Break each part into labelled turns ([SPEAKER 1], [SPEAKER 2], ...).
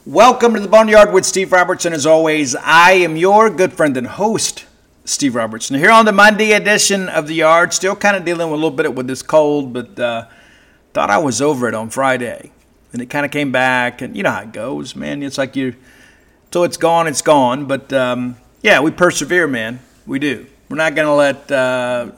[SPEAKER 1] Welcome to the Boneyard with Steve Robertson. As always, I am your good friend and host, Steve Robertson. Here on the Monday edition of the Yard, still kind of dealing with a little bit with this cold, but thought I was over it on Friday. And it kind of came back, and you know how it goes, man. It's like till it's gone, it's gone. But yeah, we persevere, man. We do. We're not going to let,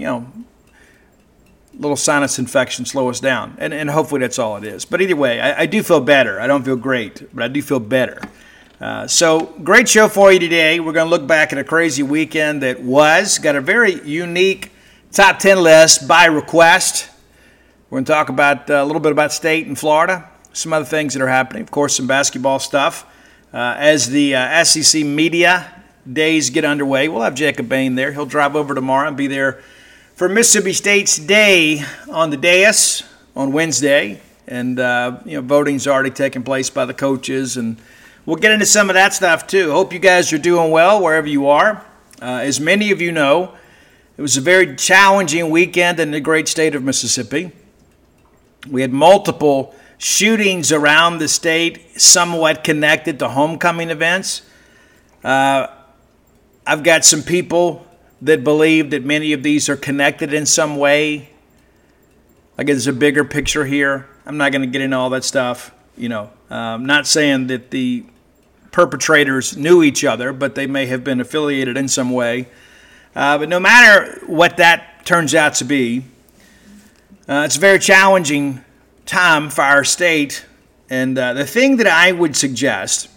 [SPEAKER 1] little sinus infection slow us down. And hopefully that's all it is. But either way, I do feel better. I don't feel great, but I do feel better. So great show for you today. We're going to look back at a crazy weekend that was. Got a very unique top 10 list by request. We're going to talk about a little bit about state and Florida, some other things that are happening. Of course, some basketball stuff. As the SEC media days get underway, we'll have Jacob Bain there. He'll drive over tomorrow and be there for Mississippi State's day on the dais on Wednesday. And, voting's already taken place by the coaches. And we'll get into some of that stuff, too. Hope you guys are doing well wherever you are. As many of you know, it was a very challenging weekend in the great state of Mississippi. We had multiple shootings around the state, somewhat connected to homecoming events. I've got some people that believe that many of these are connected in some way. Like there's a bigger picture here. I'm not going to get into all that stuff. I'm not saying that the perpetrators knew each other, but they may have been affiliated in some way. But no matter what that turns out to be, it's a very challenging time for our state. And the thing that I would suggest,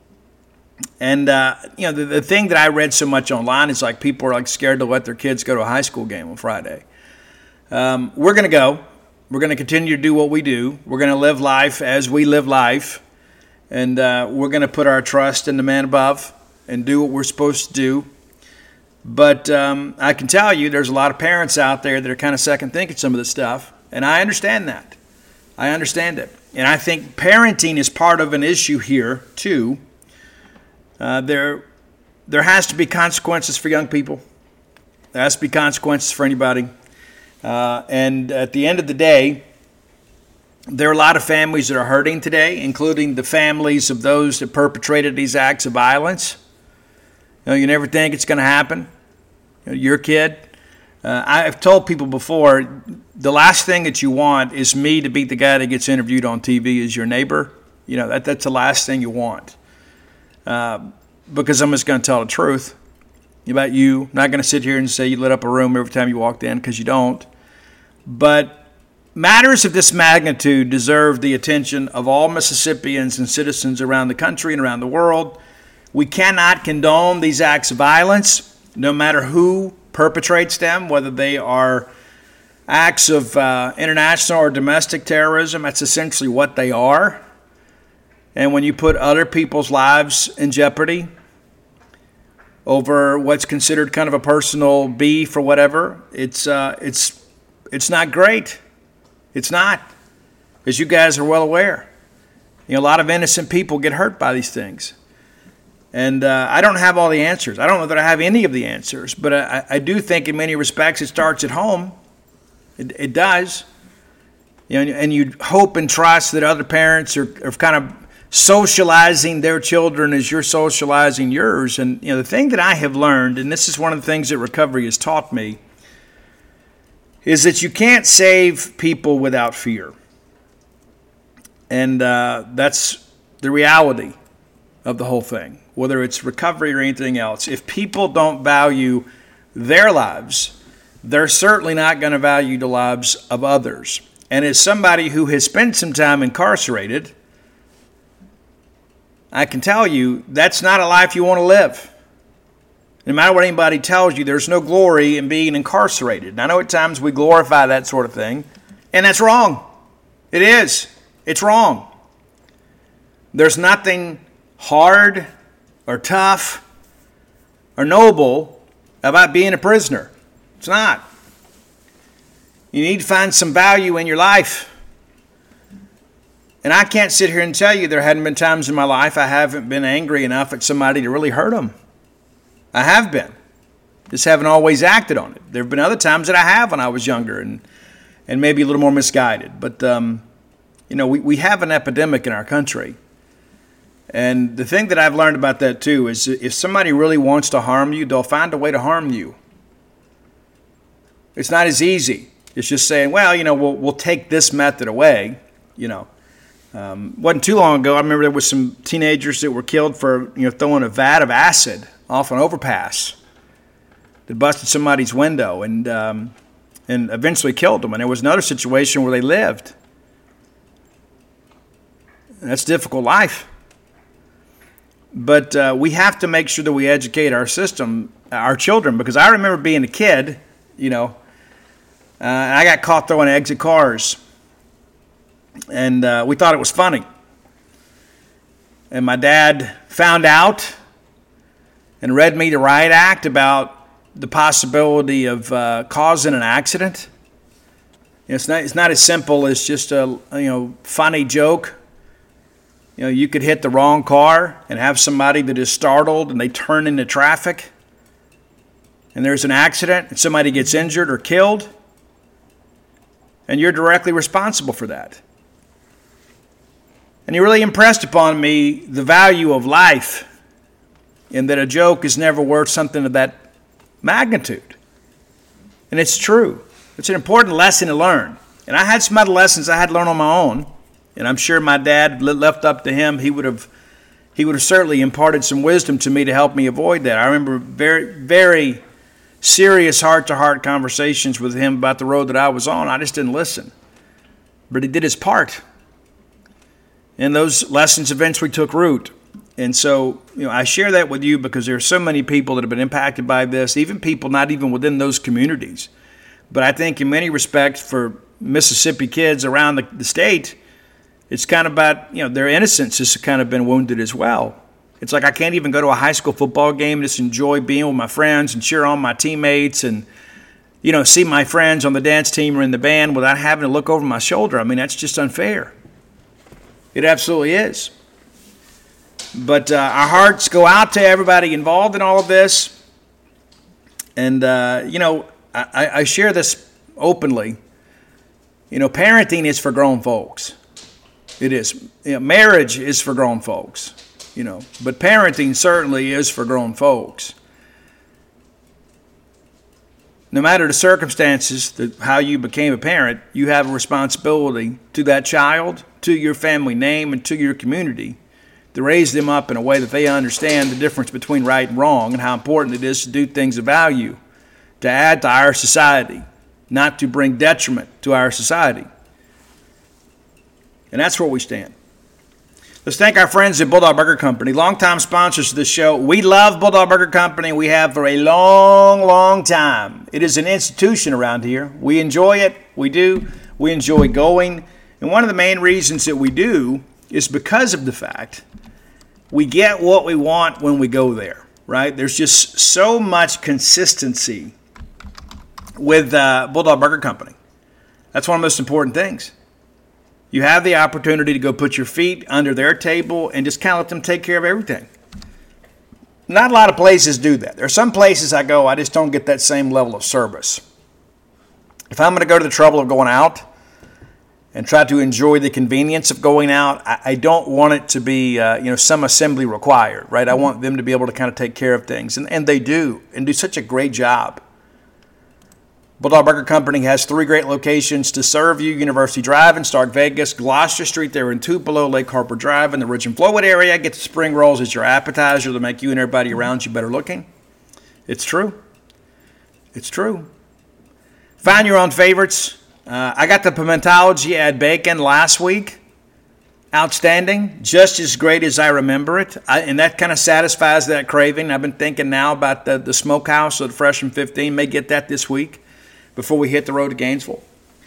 [SPEAKER 1] and, the thing that I read so much online is like people are like scared to let their kids go to a high school game on Friday. We're going to go. We're going to continue to do what we do. We're going to live life as we live life. And we're going to put our trust in the man above and do what we're supposed to do. But I can tell you there's a lot of parents out there that are kind of second thinking some of this stuff. And I understand that. I understand it. And I think parenting is part of an issue here, too. There has to be consequences for young people. There has to be consequences for anybody. And at the end of the day, there are a lot of families that are hurting today, including the families of those that perpetrated these acts of violence. You never think it's going to happen. Your kid. I've told people before, the last thing that you want is me to be the guy that gets interviewed on TV as your neighbor. That's the last thing you want. Because I'm just going to tell the truth about you. I'm not going to sit here and say you lit up a room every time you walked in, because you don't. But matters of this magnitude deserve the attention of all Mississippians and citizens around the country and around the world. We cannot condone these acts of violence, no matter who perpetrates them, whether they are acts of international or domestic terrorism. That's essentially what they are. And when you put other people's lives in jeopardy over what's considered kind of a personal beef or whatever, it's not great. It's not, as you guys are well aware. A lot of innocent people get hurt by these things. And I don't have all the answers. I don't know that I have any of the answers, but I do think in many respects it starts at home. It does. And you hope and trust that other parents are kind of socializing their children as you're socializing yours. And the thing that I have learned, and this is one of the things that recovery has taught me, is that you can't save people without fear. And that's the reality of the whole thing, whether it's recovery or anything else. If people don't value their lives, they're certainly not going to value the lives of others. And as somebody who has spent some time incarcerated, I can tell you that's not a life you want to live. No matter what anybody tells you, there's no glory in being incarcerated. And I know at times we glorify that sort of thing, and that's wrong. It is. It's wrong. There's nothing hard or tough or noble about being a prisoner. It's not. You need to find some value in your life. And I can't sit here and tell you there hadn't been times in my life I haven't been angry enough at somebody to really hurt them. I have been. Just haven't always acted on it. There have been other times that I have when I was younger and maybe a little more misguided. But, we have an epidemic in our country And the thing that I've learned about that too is if somebody really wants to harm you, they'll find a way to harm you. It's not as easy. It's just saying, well, we'll take this method away. Wasn't too long ago, I remember there was some teenagers that were killed for throwing a vat of acid off an overpass that busted somebody's window and eventually killed them. And there was another situation where they lived. And that's a difficult life. But we have to make sure that we educate our children, because I remember being a kid, and I got caught throwing eggs at cars. And we thought it was funny. And my dad found out and read me the riot act about the possibility of causing an accident. It's not as simple as just a funny joke. You could hit the wrong car and have somebody that is startled and they turn into traffic. And there's an accident and somebody gets injured or killed. And you're directly responsible for that. And he really impressed upon me the value of life, and that a joke is never worth something of that magnitude. And it's true. It's an important lesson to learn. And I had some other lessons I had to learn on my own. And I'm sure my dad, left up to him, he would have certainly imparted some wisdom to me to help me avoid that. I remember very, very serious heart-to-heart conversations with him about the road that I was on. I just didn't listen. But he did his part. And those lessons eventually took root. And so, I share that with you because there are so many people that have been impacted by this, even people not even within those communities. But I think in many respects for Mississippi kids around the state, it's kind of about, their innocence has kind of been wounded as well. It's like I can't even go to a high school football game and just enjoy being with my friends and cheer on my teammates and, see my friends on the dance team or in the band without having to look over my shoulder. I mean, that's just unfair. It absolutely is. But our hearts go out to everybody involved in all of this. And, I share this openly. Parenting is for grown folks. It is. Marriage is for grown folks. But parenting certainly is for grown folks. No matter the circumstances, how you became a parent, you have a responsibility to that child, to your family name, and to your community to raise them up in a way that they understand the difference between right and wrong and how important it is to do things of value, to add to our society, not to bring detriment to our society. And that's where we stand. Let's thank our friends at Bulldog Burger Company, longtime sponsors of this show. We love Bulldog Burger Company. We have for a long, long time. It is an institution around here. We enjoy it. We do. We enjoy going. And one of the main reasons that we do is because of the fact we get what we want when we go there, right? There's just so much consistency with Bulldog Burger Company. That's one of the most important things. You have the opportunity to go put your feet under their table and just kind of let them take care of everything. Not a lot of places do that. There are some places I go, I just don't get that same level of service. If I'm going to go to the trouble of going out and try to enjoy the convenience of going out, I don't want it to be some assembly required, right? I want them to be able to kind of take care of things, and they do, and do such a great job. Bulldog Burger Company has 3 great locations to serve you: University Drive in Stark Vegas, Gloucester Street there in Tupelo, Lake Harper Drive in the Ridge and Flowwood area. Get the spring rolls as your appetizer to make you and everybody around you better looking. It's true. It's true. Find your own favorites. I got the Pimentology add bacon last week. Outstanding. Just as great as I remember it. And that kind of satisfies that craving. I've been thinking now about the Smokehouse of the Fresh from 15. May get that this week before we hit the road to Gainesville.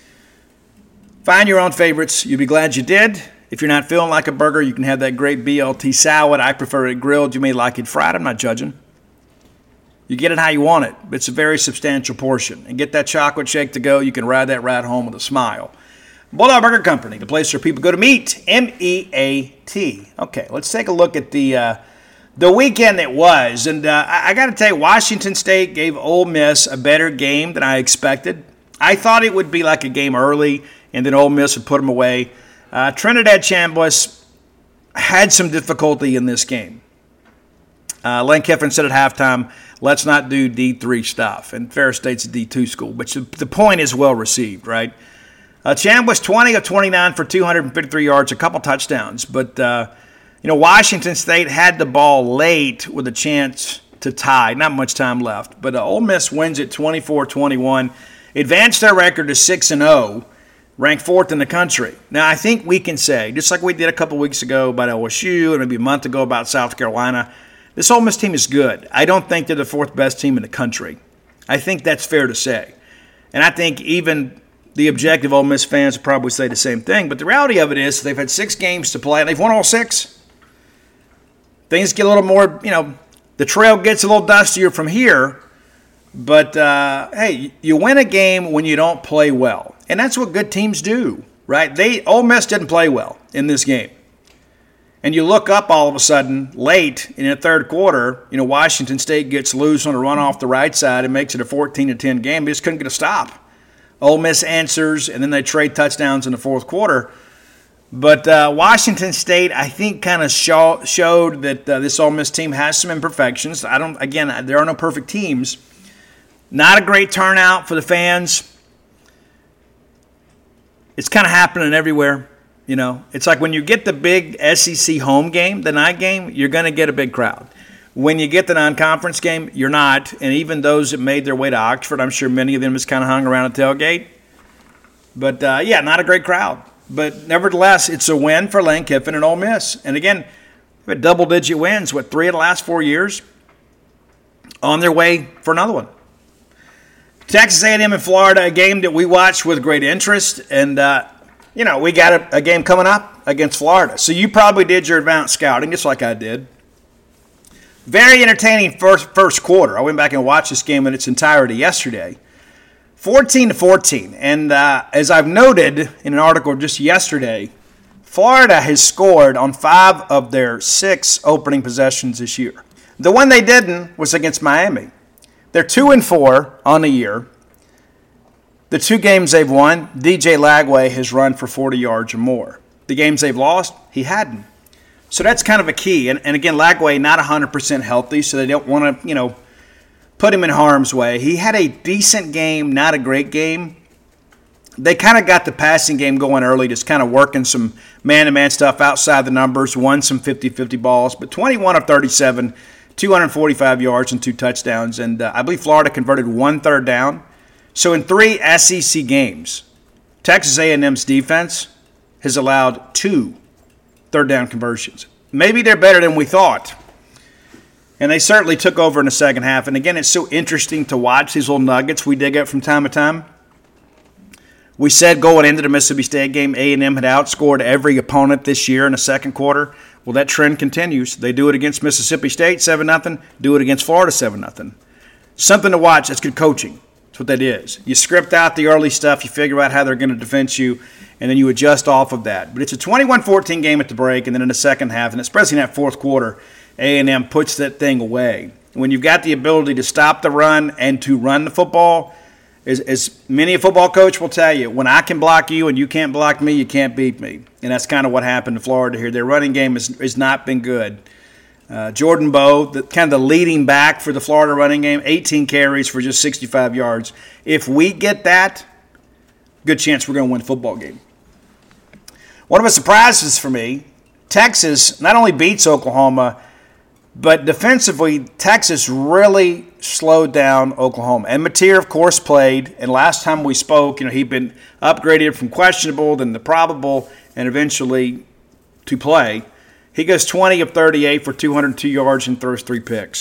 [SPEAKER 1] Find your own favorites. You'll be glad you did. If you're not feeling like a burger, you can have that great BLT salad. I prefer it grilled. You may like it fried. I'm not judging. You get it how you want it, but it's a very substantial portion. And get that chocolate shake to go. You can ride that ride home with a smile. Bulldog Burger Company, the place where people go to meet. M-E-A-T. Okay, let's take a look at the weekend that was. And I got to tell you, Washington State gave Ole Miss a better game than I expected. I thought it would be like a game early, and then Ole Miss would put them away. Trinidad Chambliss, had some difficulty in this game. Lane Kiffin said at halftime, let's not do D3 stuff. And Ferris State's a D2 school, but the point is well received, right? Chan was 20 of 29 for 253 yards, a couple touchdowns. But, Washington State had the ball late with a chance to tie. Not much time left. But Ole Miss wins it 24-21. Advanced their record to 6-0, ranked 4th in the country. Now, I think we can say, just like we did a couple weeks ago about LSU and maybe a month ago about South Carolina, this Ole Miss team is good. I don't think they're the 4th best team in the country. I think that's fair to say. And I think even the objective Ole Miss fans would probably say the same thing. But the reality of it is they've had 6 games to play, and they've won all 6. Things get a little more, the trail gets a little dustier from here. But, hey, you win a game when you don't play well. And that's what good teams do, right? Ole Miss didn't play well in this game. And you look up all of a sudden, late in the third quarter, Washington State gets loose on a run off the right side and makes it a 14-10 game. They just couldn't get a stop. Ole Miss answers, and then they trade touchdowns in the fourth quarter. But Washington State, I think, kind of showed that this Ole Miss team has some imperfections. There are no perfect teams. Not a great turnout for the fans. It's kind of happening everywhere. It's like when you get the big SEC home game, the night game, you're going to get a big crowd. When you get the non-conference game, you're not. And even those that made their way to Oxford, I'm sure many of them just kind of hung around a tailgate. But, not a great crowd. But nevertheless, it's a win for Lane Kiffin and Ole Miss. And again, they've had double-digit wins, 3 of the last 4 years? On their way for another one. Texas A&M and Florida, a game that we watched with great interest. And, we got a game coming up against Florida. So you probably did your advanced scouting, just like I did. Very entertaining first quarter. I went back and watched this game in its entirety yesterday. 14-14. And as I've noted in an article just yesterday, Florida has scored on 5 of their 6 opening possessions this year. The one they didn't was against Miami. They're 2-4 on the year. The 2 games they've won, DJ Lagway has run for 40 yards or more. The games they've lost, he hadn't. So that's kind of a key. And again, Lagway not 100% healthy, so they don't want to, put him in harm's way. He had a decent game, not a great game. They kind of got the passing game going early, just kind of working some man-to-man stuff outside the numbers, won some 50-50 balls, but 21 of 37, 245 yards and 2 touchdowns. And I believe Florida converted 1 third down. So in 3 SEC games, Texas A&M's defense has allowed 2 third down conversions. Maybe they're better than we thought. And they certainly took over in the second half. And again, it's so interesting to watch these little nuggets we dig up from time to time. We said going into the Mississippi State game, A&M had outscored every opponent this year in the second quarter. Well, that trend continues. They do it against Mississippi State 7-0, do it against Florida 7-0. Something to watch. That's good coaching. That's what that is. You script out the early stuff, you figure out how they're going to defense you, and then you adjust off of that. But it's a 21-14 game at the break, and then in the second half, and especially in that fourth quarter, A&M puts that thing away. When you've got the ability to stop the run and to run the football, as many a football coach will tell you, when I can block you and you can't block me, you can't beat me. And that's kind of what happened to Florida here. Their running game has not been good. Jordan Bowe, kind of the leading back for the Florida running game, 18 carries for just 65 yards. If we get that, good chance we're going to win the football game. One of the surprises for me, Texas not only beats Oklahoma, but defensively, Texas really slowed down Oklahoma. And Mateer, of course, played. And last time we spoke, he'd been upgraded from questionable then to probable and eventually to play. He goes 20 of 38 for 202 yards and throws 3 picks.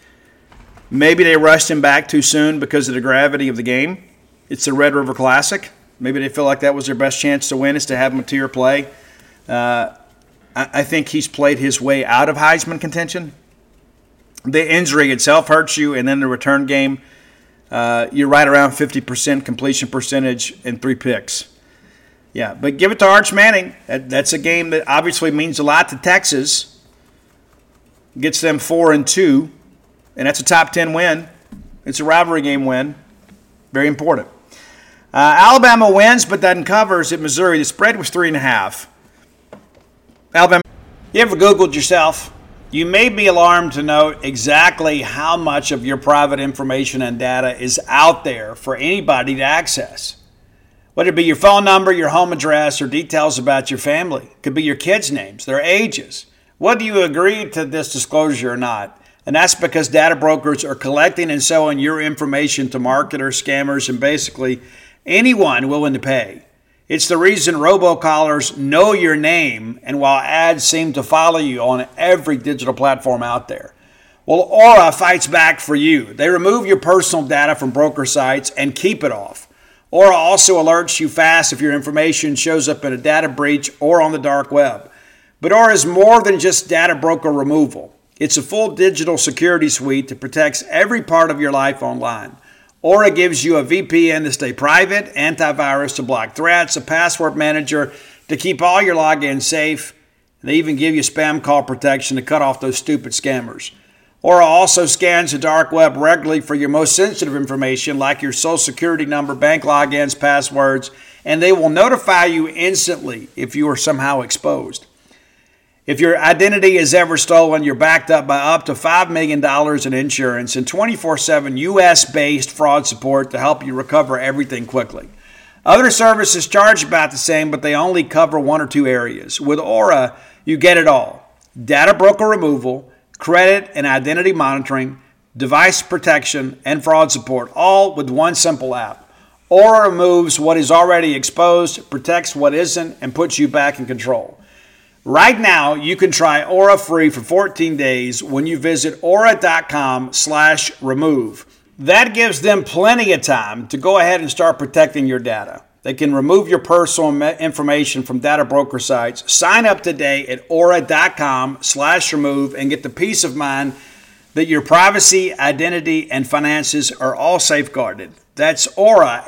[SPEAKER 1] Maybe they rushed him back too soon because of the gravity of the game. It's the Red River Classic. Maybe they feel like that was their best chance to win is to have Mateer play. I think he's played his way out of Heisman contention. The injury itself hurts you, and then the return game, you're right around 50% completion percentage and 3 picks. Yeah, but give it to Arch Manning. That's a game that obviously means a lot to Texas. Gets them 4-2, and that's a top 10 win. It's a rivalry game win. Very important. Alabama wins, but doesn't cover at Missouri. The spread was 3.5. Alabama.
[SPEAKER 2] You ever Googled yourself? You may be alarmed to note exactly how much of your private information and data is out there for anybody to access. Whether it be your phone number, your home address, or details about your family. It could be your kids' names, their ages. Whether you agree to this disclosure or not. And that's because data brokers are collecting and selling your information to marketers, scammers, and basically anyone willing to pay. It's the reason robocallers know your name, and while ads seem to follow you on every digital platform out there. Well, Aura fights back for you. They remove your personal data from broker sites and keep it off. Aura also alerts you fast if your information shows up in a data breach or on the dark web. But Aura is more than just data broker removal. It's a full digital security suite that protects every part of your life online. Aura gives you a VPN to stay private, antivirus to block threats, a password manager to keep all your logins safe, and they even give you spam call protection to cut off those stupid scammers. Aura also scans the dark web regularly for your most sensitive information like your social security number, bank logins, passwords, and they will notify you instantly if you are somehow exposed. If your identity is ever stolen, you're backed up by up to $5 million in insurance and 24/7 U.S.-based fraud support to help you recover everything quickly. Other services charge about the same, but they only cover one or two areas. With Aura, you get it all. Data broker removal, credit and identity monitoring, device protection, and fraud support, all with one simple app. Aura removes what is already exposed, protects what isn't, and puts you back in control. Right now, you can try Aura free for 14 days when you visit aura.com/remove. That gives them plenty of time to go ahead and start protecting your data. They can remove your personal information from data broker sites. Sign up today at aura.com/remove and get the peace of mind that your privacy, identity, and finances are all safeguarded. That's Aura,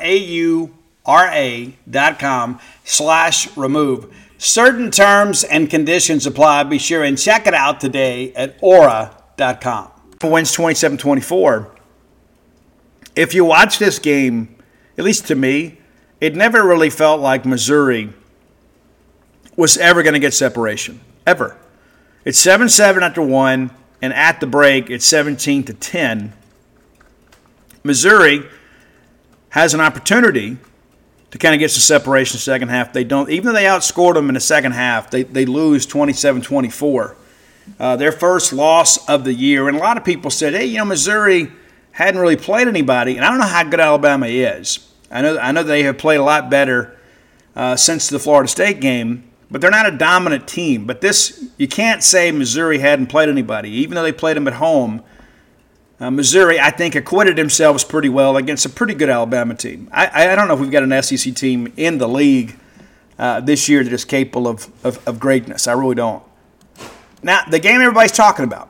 [SPEAKER 2] AURA.com/remove. Certain terms and conditions apply. Be sure and check it out today at aura.com.
[SPEAKER 1] Wins 27-24. If you watch this game, at least to me, it never really felt like Missouri was ever going to get separation. Ever. It's 7-7 after one, and at the break, it's 17-10. Missouri has an opportunity to kind of get some separation in the second half. They don't, even though they outscored them in the second half, they lose 27-24. Their first loss of the year. And a lot of people said, hey, Missouri hadn't really played anybody. And I don't know how good Alabama is. I know they have played a lot better since the Florida State game, but they're not a dominant team. But this, you can't say Missouri hadn't played anybody, even though they played them at home. Missouri, I think, acquitted themselves pretty well against a pretty good Alabama team. I don't know if we've got an SEC team in the league this year that is capable of greatness. I really don't. Now, the game everybody's talking about,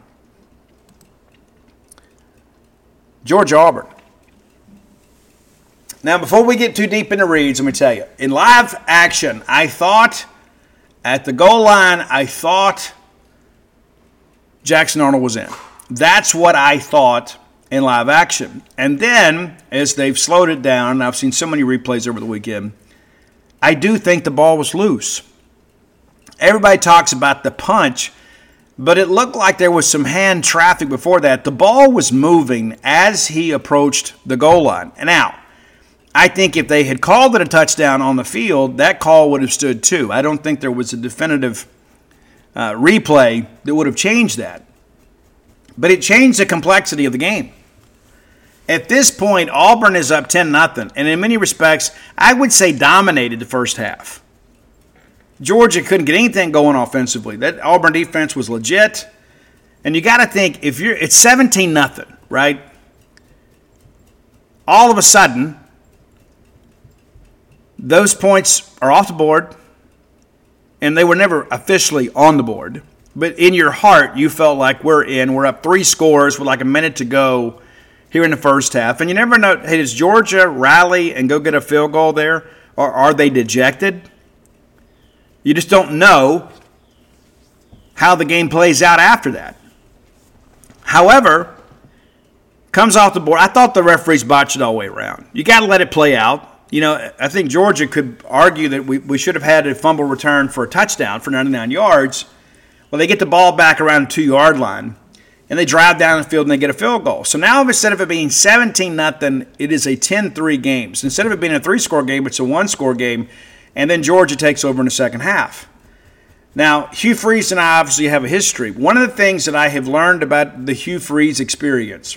[SPEAKER 1] Georgia-Auburn. Now, before we get too deep in the reads, let me tell you, in live action, I thought at the goal line, Jackson Arnold was in. That's what I thought in live action. And then, as they've slowed it down, and I've seen so many replays over the weekend, I do think the ball was loose. Everybody talks about the punch, but it looked like there was some hand traffic before that. The ball was moving as he approached the goal line. And now, I think if they had called it a touchdown on the field, that call would have stood too. I don't think there was a definitive replay that would have changed that. But it changed the complexity of the game. At this point, Auburn is up 10-0, and in many respects, I would say dominated the first half. Georgia couldn't get anything going offensively. That Auburn defense was legit. And you got to think, it's 17-0, right? All of a sudden, those points are off the board, and they were never officially on the board. But in your heart, you felt like we're up 3 scores with like a minute to go here in the first half. And you never know, hey, does Georgia rally and go get a field goal there? Or are they dejected? You just don't know how the game plays out after that. However, comes off the board. I thought the referees botched it all the way around. You got to let it play out. I think Georgia could argue that we should have had a fumble return for a touchdown for 99 yards. Well, they get the ball back around the 2-yard line, and they drive down the field and they get a field goal. So now instead of it being 17-0, it is a 10-3 game. So instead of it being a 3-score game, it's a 1-score game, and then Georgia takes over in the second half. Now, Hugh Freeze and I obviously have a history. One of the things that I have learned about the Hugh Freeze experience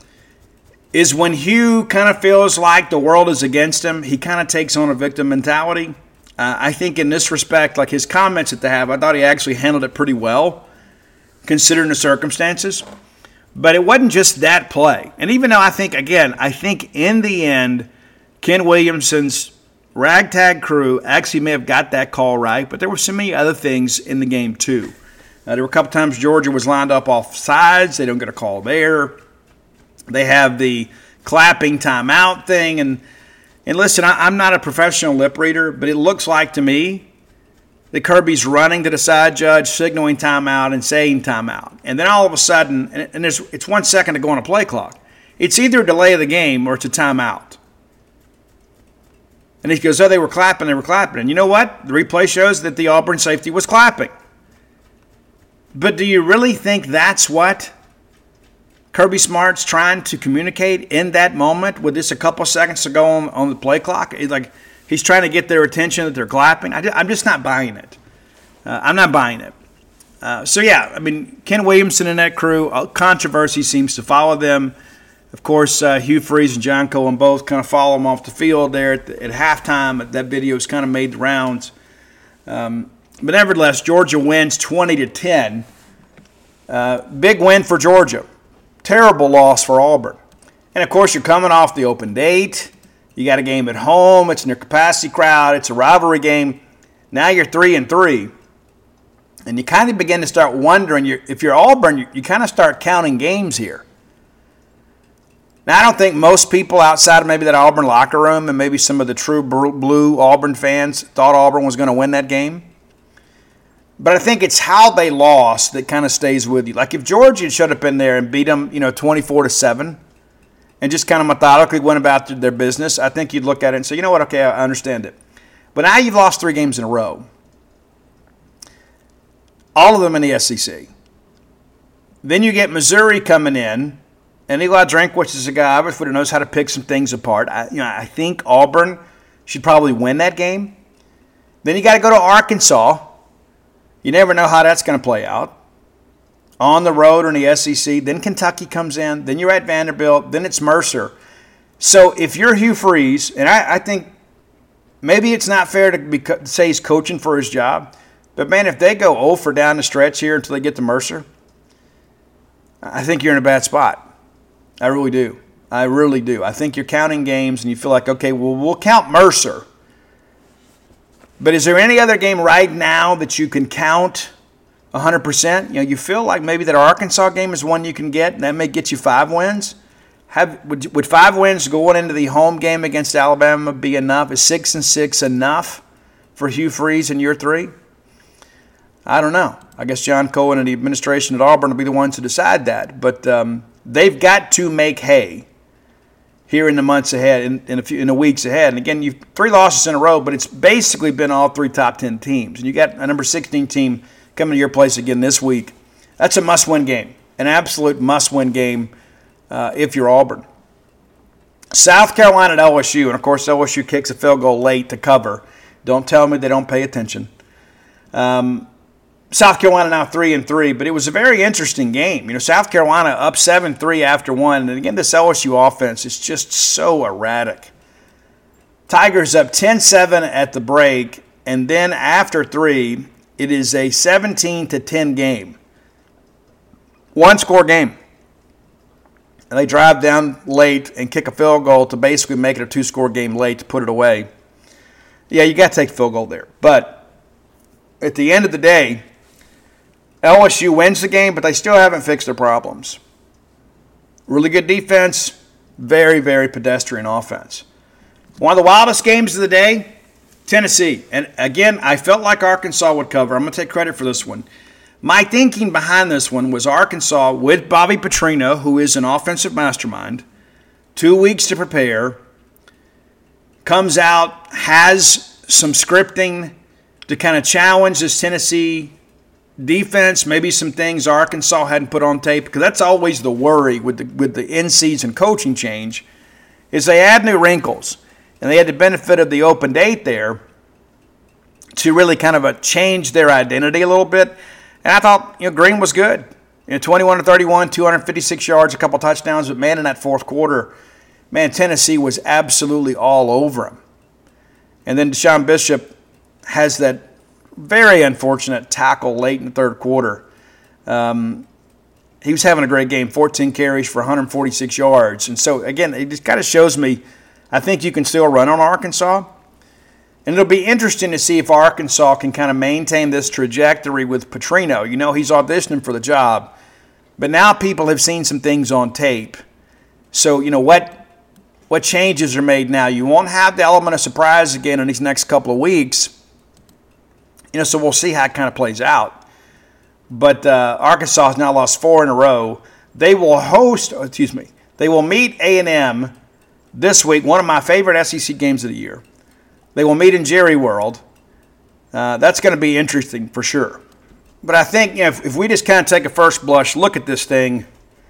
[SPEAKER 1] is when Hugh kind of feels like the world is against him, he kind of takes on a victim mentality. I think in this respect, like his comments at the half, I thought he actually handled it pretty well, considering the circumstances. But it wasn't just that play. And even though I think in the end, Ken Williamson's ragtag crew actually may have got that call right, but there were so many other things in the game too. There were a couple times Georgia was lined up off sides. They don't get a call there. They have the clapping timeout thing. And listen, I'm not a professional lip reader, but it looks like to me that Kirby's running to the side judge, signaling timeout and saying timeout. And then all of a sudden, and it's 1 second to go on a play clock. It's either a delay of the game or it's a timeout. And he goes, oh, they were clapping. And you know what? The replay shows that the Auburn safety was clapping. But do you really think that's what Kirby Smart's trying to communicate in that moment with just a couple seconds to go on the play clock? He's trying to get their attention that they're clapping. I'm just not buying it. I'm not buying it. Ken Williamson and that crew, controversy seems to follow them. Of course, Hugh Freeze and John Cohen both kind of follow him off the field there at halftime. That video's kind of made the rounds. But nevertheless, Georgia wins 20-10. Big win for Georgia. Terrible loss for Auburn. And, of course, you're coming off the open date. You got a game at home. It's in their capacity crowd. It's a rivalry game. Now you're 3-3. And you kind of begin to start wondering, if you're Auburn, you kind of start counting games here. Now, I don't think most people outside of maybe that Auburn locker room and maybe some of the true blue Auburn fans thought Auburn was going to win that game. But I think it's how they lost that kind of stays with you. Like if Georgia had showed up in there and beat them, 24-7 and just kind of methodically went about their business, I think you'd look at it and say, you know what, okay, I understand it. But now you've lost 3 games in a row. All of them in the SEC. Then you get Missouri coming in. And Eli Drinkwitz is a guy obviously who knows how to pick some things apart. I think Auburn should probably win that game. Then you got to go to Arkansas. You never know how that's going to play out. On the road or in the SEC. Then Kentucky comes in. Then you're at Vanderbilt. Then it's Mercer. So if you're Hugh Freeze, and I think maybe it's not fair to say he's coaching for his job, but man, if they go 0 for down the stretch here until they get to Mercer, I think you're in a bad spot. I really do. I think you're counting games and you feel like, okay, well, we'll count Mercer. But is there any other game right now that you can count 100%? You feel like maybe that Arkansas game is one you can get, and that may get you 5 wins. Would 5 wins going into the home game against Alabama be enough? Is 6-6 enough for Hugh Freeze in year 3? I don't know. I guess John Cohen and the administration at Auburn will be the ones to decide that. But they've got to make hay here in the months ahead, in the weeks ahead. And again, you've 3 losses in a row, but it's basically been all 3 top 10 teams. And you got a number 16 team coming to your place again this week. That's a must-win game, an absolute must-win game if you're Auburn. South Carolina at LSU, and of course LSU kicks a field goal late to cover. Don't tell me they don't pay attention. South Carolina now 3-3, but it was a very interesting game. South Carolina up 7-3 after 1, and again, this LSU offense is just so erratic. Tigers up 10-7 at the break, and then after 3, it is a 17-10 game. 1-score game. And they drive down late and kick a field goal to basically make it a 2-score game late to put it away. Yeah, you got to take the field goal there. But at the end of the day, LSU wins the game, but they still haven't fixed their problems. Really good defense, very, very pedestrian offense. One of the wildest games of the day, Tennessee. And again, I felt like Arkansas would cover. I'm going to take credit for this one. My thinking behind this one was Arkansas with Bobby Petrino, who is an offensive mastermind, 2 weeks to prepare, comes out, has some scripting to kind of challenge this Tennessee defense, maybe some things Arkansas hadn't put on tape, because that's always the worry with the in-season coaching change, is they add new wrinkles. And they had the benefit of the open date there to really kind of change their identity a little bit. And I thought, Green was good. 21-31, 256 yards, a couple touchdowns. But, man, in that fourth quarter, man, Tennessee was absolutely all over him. And then Deshaun Bishop has that very unfortunate tackle late in the third quarter. He was having a great game, 14 carries for 146 yards. And so, again, it just kind of shows me I think you can still run on Arkansas. And it'll be interesting to see if Arkansas can kind of maintain this trajectory with Petrino. He's auditioning for the job. But now people have seen some things on tape. So, what changes are made now? You won't have the element of surprise again in these next couple of weeks. So we'll see how it kind of plays out. But Arkansas has now lost 4 in a row. They will meet A&M this week, one of my favorite SEC games of the year. They will meet in Jerry World. That's going to be interesting for sure. But I think if we just kind of take a first blush look at this thing,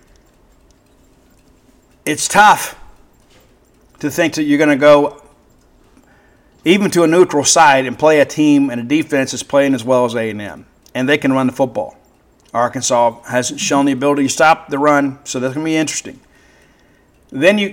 [SPEAKER 1] it's tough to think that you're going to go even to a neutral site and play a team and a defense that's playing as well as A&M, and they can run the football. Arkansas hasn't shown the ability to stop the run, so that's going to be interesting. Then you're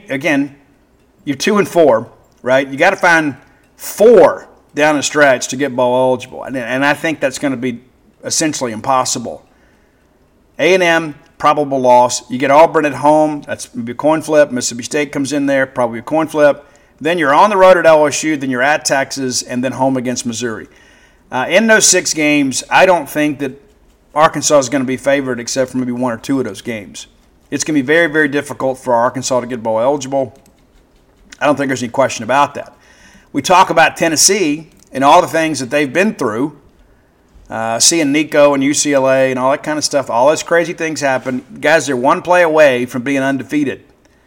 [SPEAKER 1] 2-4, right? You got to find 4 down the stretch to get bowl eligible, and I think that's going to be essentially impossible. A&M, probable loss. You get Auburn at home. That's maybe a coin flip. Mississippi State comes in there, probably a coin flip. Then you're on the road at LSU. Then you're at Texas, and then home against Missouri. In those 6 games, I don't think that Arkansas is going to be favored except for maybe 1 or 2 of those games. It's going to be very, very difficult for Arkansas to get bowl eligible. I don't think there's any question about that. We talk about Tennessee and all the things that they've been through, seeing Nico and UCLA and all that kind of stuff. All those crazy things happen. Guys, they're 1 play away from being undefeated.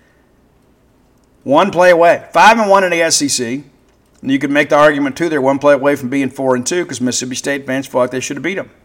[SPEAKER 1] 1 play away. 5-1 in the SEC. And you could make the argument, too, they're 1 play away from being 4-2 because Mississippi State fans feel like they should have beat them.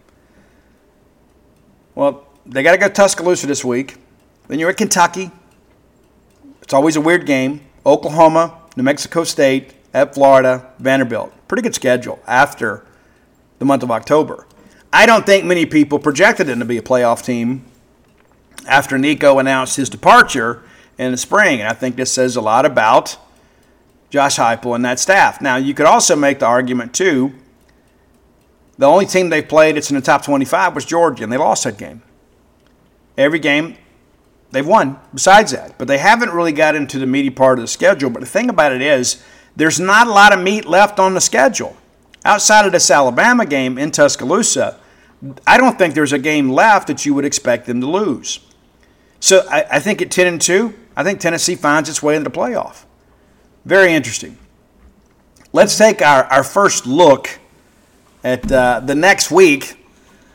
[SPEAKER 1] Well, they got to go to Tuscaloosa this week. Then you're at Kentucky. It's always a weird game. Oklahoma, New Mexico State, at Florida, Vanderbilt. Pretty good schedule after the month of October. I don't think many people projected them to be a playoff team after Nico announced his departure in the spring. And I think this says a lot about Josh Heupel and that staff. Now, you could also make the argument, too, the only team they played that's in the top 25 was Georgia, and they lost that game. Every game they've won besides that. But they haven't really got into the meaty part of the schedule. But the thing about it is there's not a lot of meat left on the schedule. Outside of this Alabama game in Tuscaloosa, I don't think there's a game left that you would expect them to lose. So I think at 10-2, I think Tennessee finds its way into the playoff. Very interesting. Let's take our first look at the next week.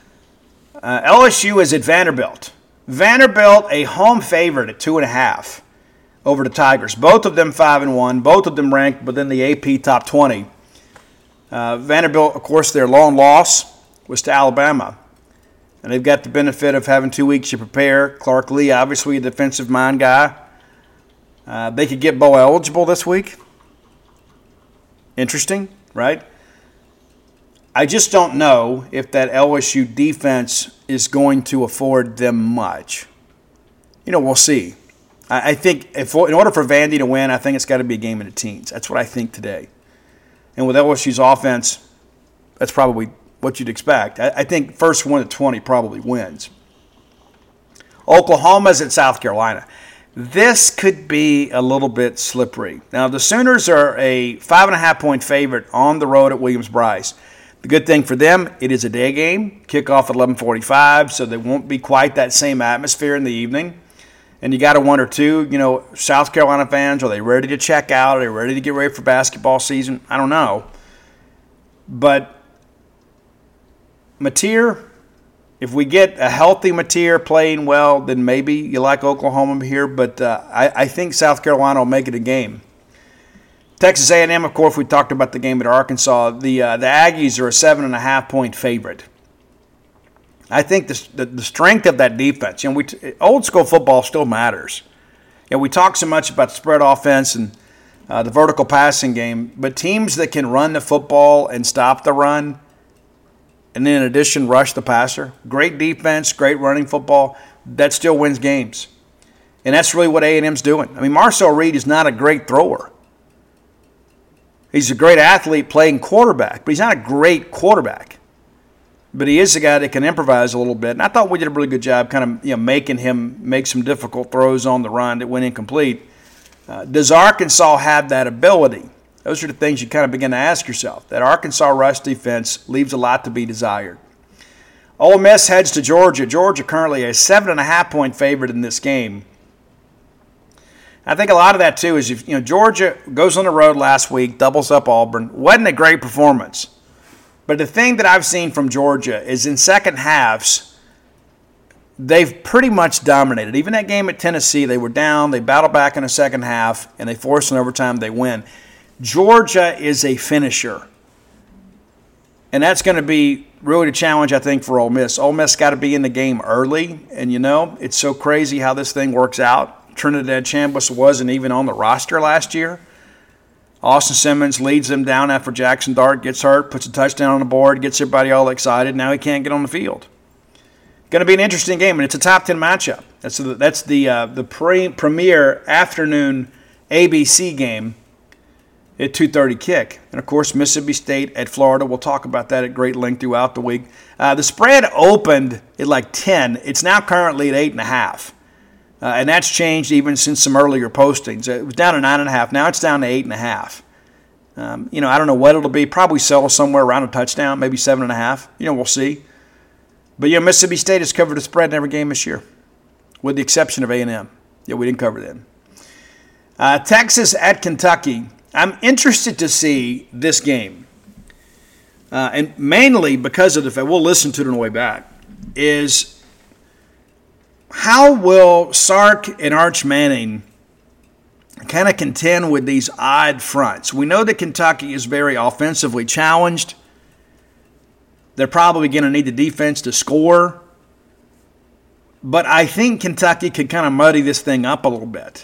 [SPEAKER 1] LSU is at Vanderbilt. Vanderbilt, a home favorite at 2.5 over the Tigers. Both of them 5-1. Both of them ranked within the AP top 20. Vanderbilt, of course, their lone loss was to Alabama. And they've got the benefit of having 2 weeks to prepare. Clark Lee, obviously a defensive mind guy. They could get bowl eligible this week. Interesting, right? I just don't know if that LSU defense is going to afford them much. We'll see. I think in order for Vandy to win, I think it's got to be a game in the teens. That's what I think today. And with LSU's offense, that's probably what you'd expect. I think first 1 to 20 probably wins. Oklahoma's at South Carolina. This could be a little bit slippery. Now, the Sooners are a 5.5-point favorite on the road at Williams-Brice. The good thing for them, it is a day game, kickoff at 11:45, so there won't be quite that same atmosphere in the evening. And you got to wonder, too, South Carolina fans, are they ready to check out? Are they ready to get ready for basketball season? I don't know. But Mateer, if we get a healthy Mateer playing well, then maybe you like Oklahoma here. But I think South Carolina will make it a game. Texas A&M, of course, we talked about the game at Arkansas. The Aggies are a 7.5-point favorite. I think the strength of that defense, old school football still matters. We talk so much about spread offense and the vertical passing game, but teams that can run the football and stop the run, and then in addition rush the passer, great defense, great running football, that still wins games. And that's really what A&M's doing. Marcel Reed is not a great thrower. He's a great athlete playing quarterback, but he's not a great quarterback. But he is a guy that can improvise a little bit. And I thought we did a really good job kind of making him make some difficult throws on the run that went incomplete. Does Arkansas have that ability? Those are the things you kind of begin to ask yourself. That Arkansas rush defense leaves a lot to be desired. Ole Miss heads to Georgia. Georgia currently a 7.5-point favorite in this game. I think a lot of that, too, is Georgia goes on the road last week, doubles up Auburn. Wasn't a great performance. But the thing that I've seen from Georgia is in second halves, they've pretty much dominated. Even that game at Tennessee, they were down, they battled back in the second half, and they forced an overtime, they win. Georgia is a finisher. And that's going to be really the challenge, I think, for Ole Miss. Ole Miss got to be in the game early, and it's so crazy how this thing works out. Trinidad Chambliss wasn't even on the roster last year. Austin Simmons leads them down after Jackson Dart gets hurt, puts a touchdown on the board, gets everybody all excited. Now he can't get on the field. Going to be an interesting game, and it's a top 10 matchup. That's the premier afternoon ABC game at 2:30 kick. And, of course, Mississippi State at Florida. We'll talk about that at great length throughout the week. The spread opened at like 10. It's now currently at 8.5. And that's changed even since some earlier postings. It was down to 9.5. Now it's down to 8.5. I don't know what it'll be. Probably settle somewhere around a touchdown, maybe 7.5. We'll see. But Mississippi State has covered the spread in every game this year, with the exception of A&M. We didn't cover them. Texas at Kentucky. I'm interested to see this game, and mainly because of the fact, we'll listen to it on the way back, is how will Sark and Arch Manning kind of contend with these odd fronts? We know that Kentucky is very offensively challenged. They're probably going to need the defense to score. But I think Kentucky could kind of muddy this thing up a little bit.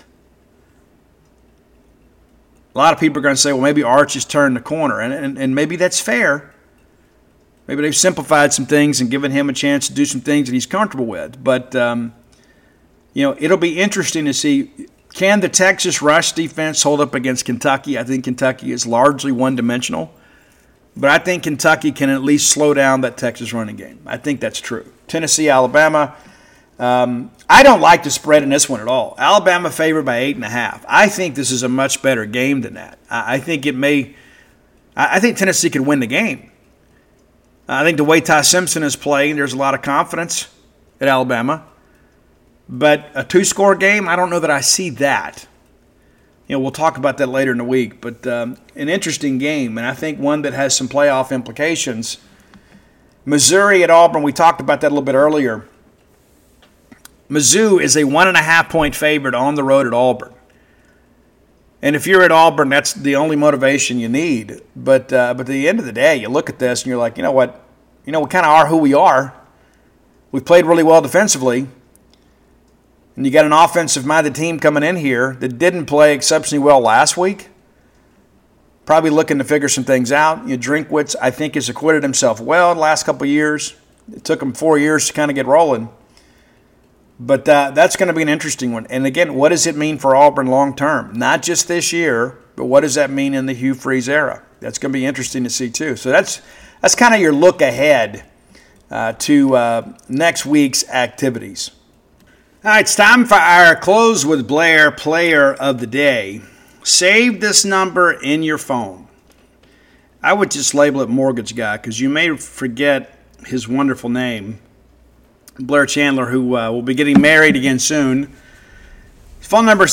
[SPEAKER 1] A lot of people are going to say, well, maybe Arch has turned the corner. And maybe that's fair. Maybe they've simplified some things and given him a chance to do some things that he's comfortable with. But, it'll be interesting to see, can the Texas rush defense hold up against Kentucky? I think Kentucky is largely one-dimensional. But I think Kentucky can at least slow down that Texas running game. I think that's true. Tennessee, Alabama. I don't like the spread in this one at all. Alabama favored by 8.5. I think this is a much better game than that. I think Tennessee could win the game. I think the way Ty Simpson is playing, there's a lot of confidence at Alabama. But a two-score game, I don't know that I see that. We'll talk about that later in the week. But an interesting game, and I think one that has some playoff implications. Missouri at Auburn, we talked about that a little bit earlier. Mizzou is a 1.5-point favorite on the road at Auburn. And if you're at Auburn, that's the only motivation you need. But at the end of the day, you look at this and you're like, you know what? We kind of are who we are. We've played really well defensively. And you got an offensive-minded team coming in here that didn't play exceptionally well last week. Probably looking to figure some things out. Drinkwitz, I think, has acquitted himself well in the last couple of years. It took him 4 years to kind of get rolling. But that's going to be an interesting one. And again, what does it mean for Auburn long term? Not just this year, but what does that mean in the Hugh Freeze era? That's going to be interesting to see too. So that's kind of your look ahead to next week's activities. All right, it's time for our Close with Blair Player of the Day. Save this number in your phone. I would just label it Mortgage Guy because you may forget his wonderful name. Blair Chandler, who will be getting married again soon. Phone number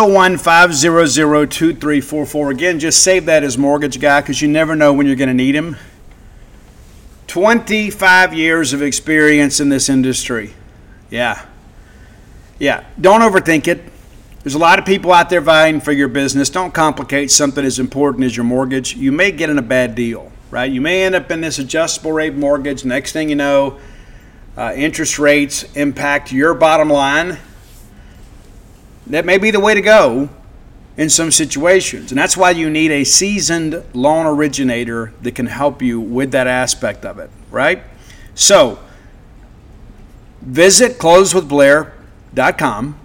[SPEAKER 1] 601-500-2344. Again, just save that as Mortgage Guy because you never know when you're going to need him. 25 years of experience in this industry. Yeah. Don't overthink it. There's a lot of people out there vying for your business. Don't complicate something as important as your mortgage. You may get in a bad deal, right? You may end up in this adjustable rate mortgage. Next thing you know, interest rates impact your bottom line, that may be the way to go in some situations. And that's why you need a seasoned loan originator that can help you with that aspect of it, right? So visit closewithblair.com,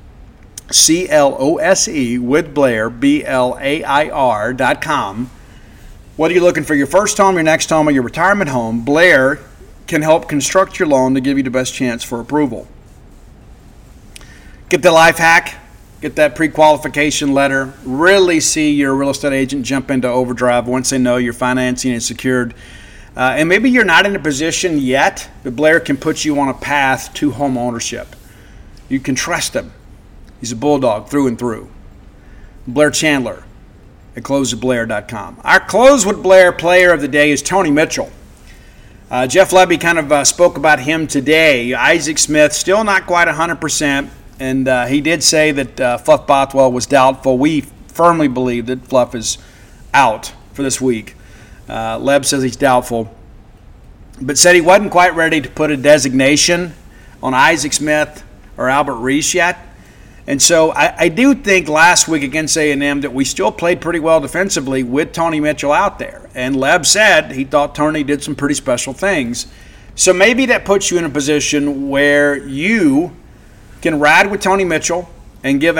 [SPEAKER 1] CLOSE with Blair, BLAIR.com. Whether you're looking for your first home, your next home, or your retirement home, Blair can help construct your loan to give you the best chance for approval. Get the life hack, get that pre-qualification letter, really see your real estate agent jump into overdrive once they know your financing is secured. And maybe you're not in a position yet, but Blair can put you on a path to home ownership. You can trust him. He's a bulldog through and through. Blair Chandler at closewithblair.com. Our Close with Blair player of the day is Tony Mitchell. Jeff Levy kind of spoke about him today. Isaac Smith, still not quite 100%, and he did say that Fluff Bothwell was doubtful. We firmly believe that Fluff is out for this week. Leb says he's doubtful, but said he wasn't quite ready to put a designation on Isaac Smith or Albert Reese yet. And so I do think last week against A&M that we still played pretty well defensively with Tony Mitchell out there. And Leb said he thought Tony did some pretty special things. So maybe that puts you in a position where you can ride with Tony Mitchell and give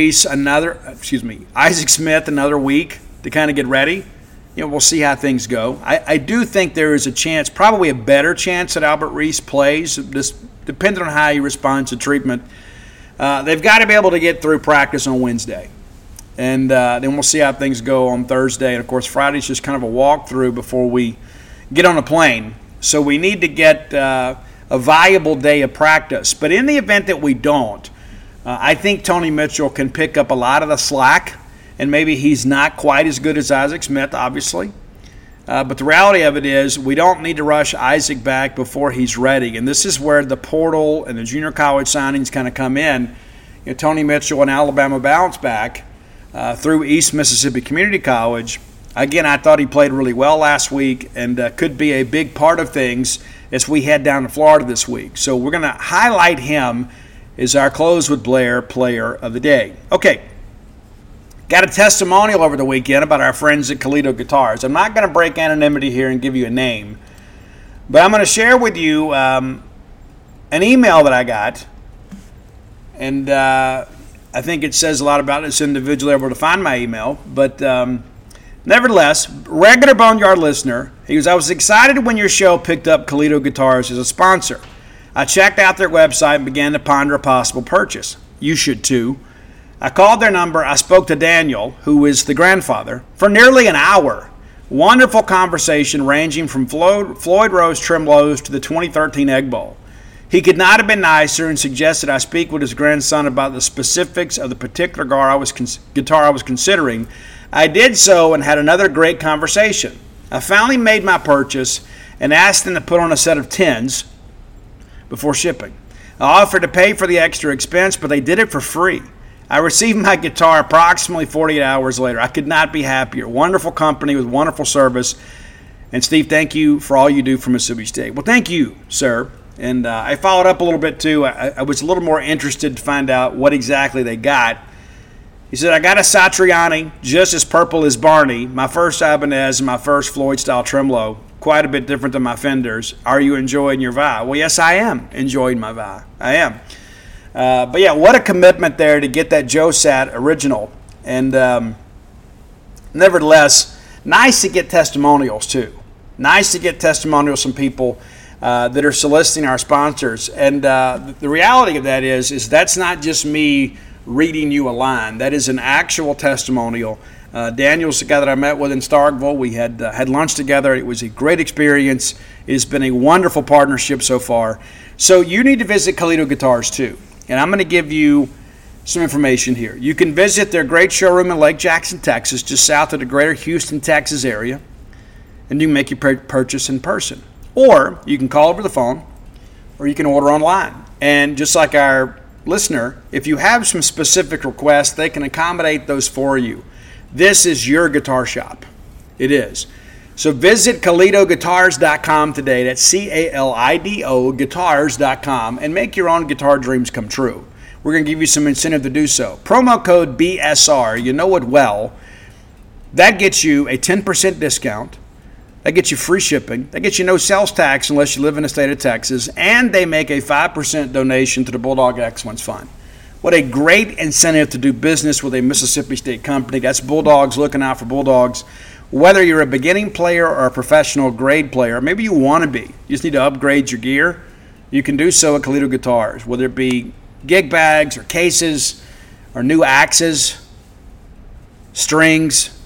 [SPEAKER 1] Isaac Smith another week to kind of get ready. We'll see how things go. I do think there is a chance, probably a better chance that Albert Reese plays, just depending on how he responds to treatment. They've got to be able to get through practice on Wednesday. And then we'll see how things go on Thursday. And, of course, Friday's just kind of a walkthrough before we get on a plane. So we need to get a viable day of practice. But in the event that we don't, I think Tony Mitchell can pick up a lot of the slack. And maybe he's not quite as good as Isaac Smith, obviously. But the reality of it is we don't need to rush Isaac back before he's ready. And this is where the portal and the junior college signings kind of come in. Tony Mitchell and Alabama bounce back through East Mississippi Community College. Again, I thought he played really well last week and could be a big part of things as we head down to Florida this week. So we're going to highlight him as our Close with Blair player of the day. Okay. Got a testimonial over the weekend about our friends at Colito Guitars. I'm not going to break anonymity here and give you a name, but I'm going to share with you an email that I got, and I think it says a lot about this individual able to find my email, but nevertheless, regular Boneyard listener, he goes, I was excited when your show picked up Colito Guitars as a sponsor. I checked out their website and began to ponder a possible purchase. You should too. I called their number. I spoke to Daniel, who is the grandfather, for nearly an hour. Wonderful conversation ranging from Floyd Rose Tremlows to the 2013 Egg Bowl. He could not have been nicer and suggested I speak with his grandson about the specifics of the particular guitar I was considering. I did so and had another great conversation. I finally made my purchase and asked them to put on a set of 10s before shipping. I offered to pay for the extra expense, but they did it for free. I received my guitar approximately 48 hours later. I could not be happier. Wonderful company with wonderful service. And Steve, thank you for all you do for Mississippi State. Well, thank you, sir. And I followed up a little bit, too. I was a little more interested to find out what exactly they got. He said, I got a Satriani, just as purple as Barney, my first Ibanez, and my first Floyd-style tremolo. Quite a bit different than my Fenders. Are you enjoying your Vi? Well, yes, I am enjoying my Vi. I am. But yeah, what a commitment there to get that Joe Sat original. And nevertheless, nice to get testimonials too. Nice to get testimonials from people that are soliciting our sponsors. And the reality of that is that's not just me reading you a line. That is an actual testimonial. Daniel's the guy that I met with in Starkville. We had lunch together. It was a great experience. It has been a wonderful partnership so far. So you need to visit Colito Guitars too. And I'm going to give you some information here. You can visit their great showroom in Lake Jackson, Texas, just south of the greater Houston, Texas area, and you can make your purchase in person. Or you can call over the phone, or you can order online. And just like our listener, if you have some specific requests, they can accommodate those for you. This is your guitar shop. It is. So visit CalidoGuitars.com today. That's CALIDO Guitars.com, and make your own guitar dreams come true. We're going to give you some incentive to do so. Promo code BSR, you know it well. That gets you a 10% discount. That gets you free shipping. That gets you no sales tax unless you live in the state of Texas. And they make a 5% donation to the Bulldog Excellence Fund. What a great incentive to do business with a Mississippi State company. That's Bulldogs looking out for Bulldogs. Whether you're a beginning player or a professional grade player, maybe you want to be. You just need to upgrade your gear. You can do so at Kalido Guitars, whether it be gig bags or cases or new axes, strings,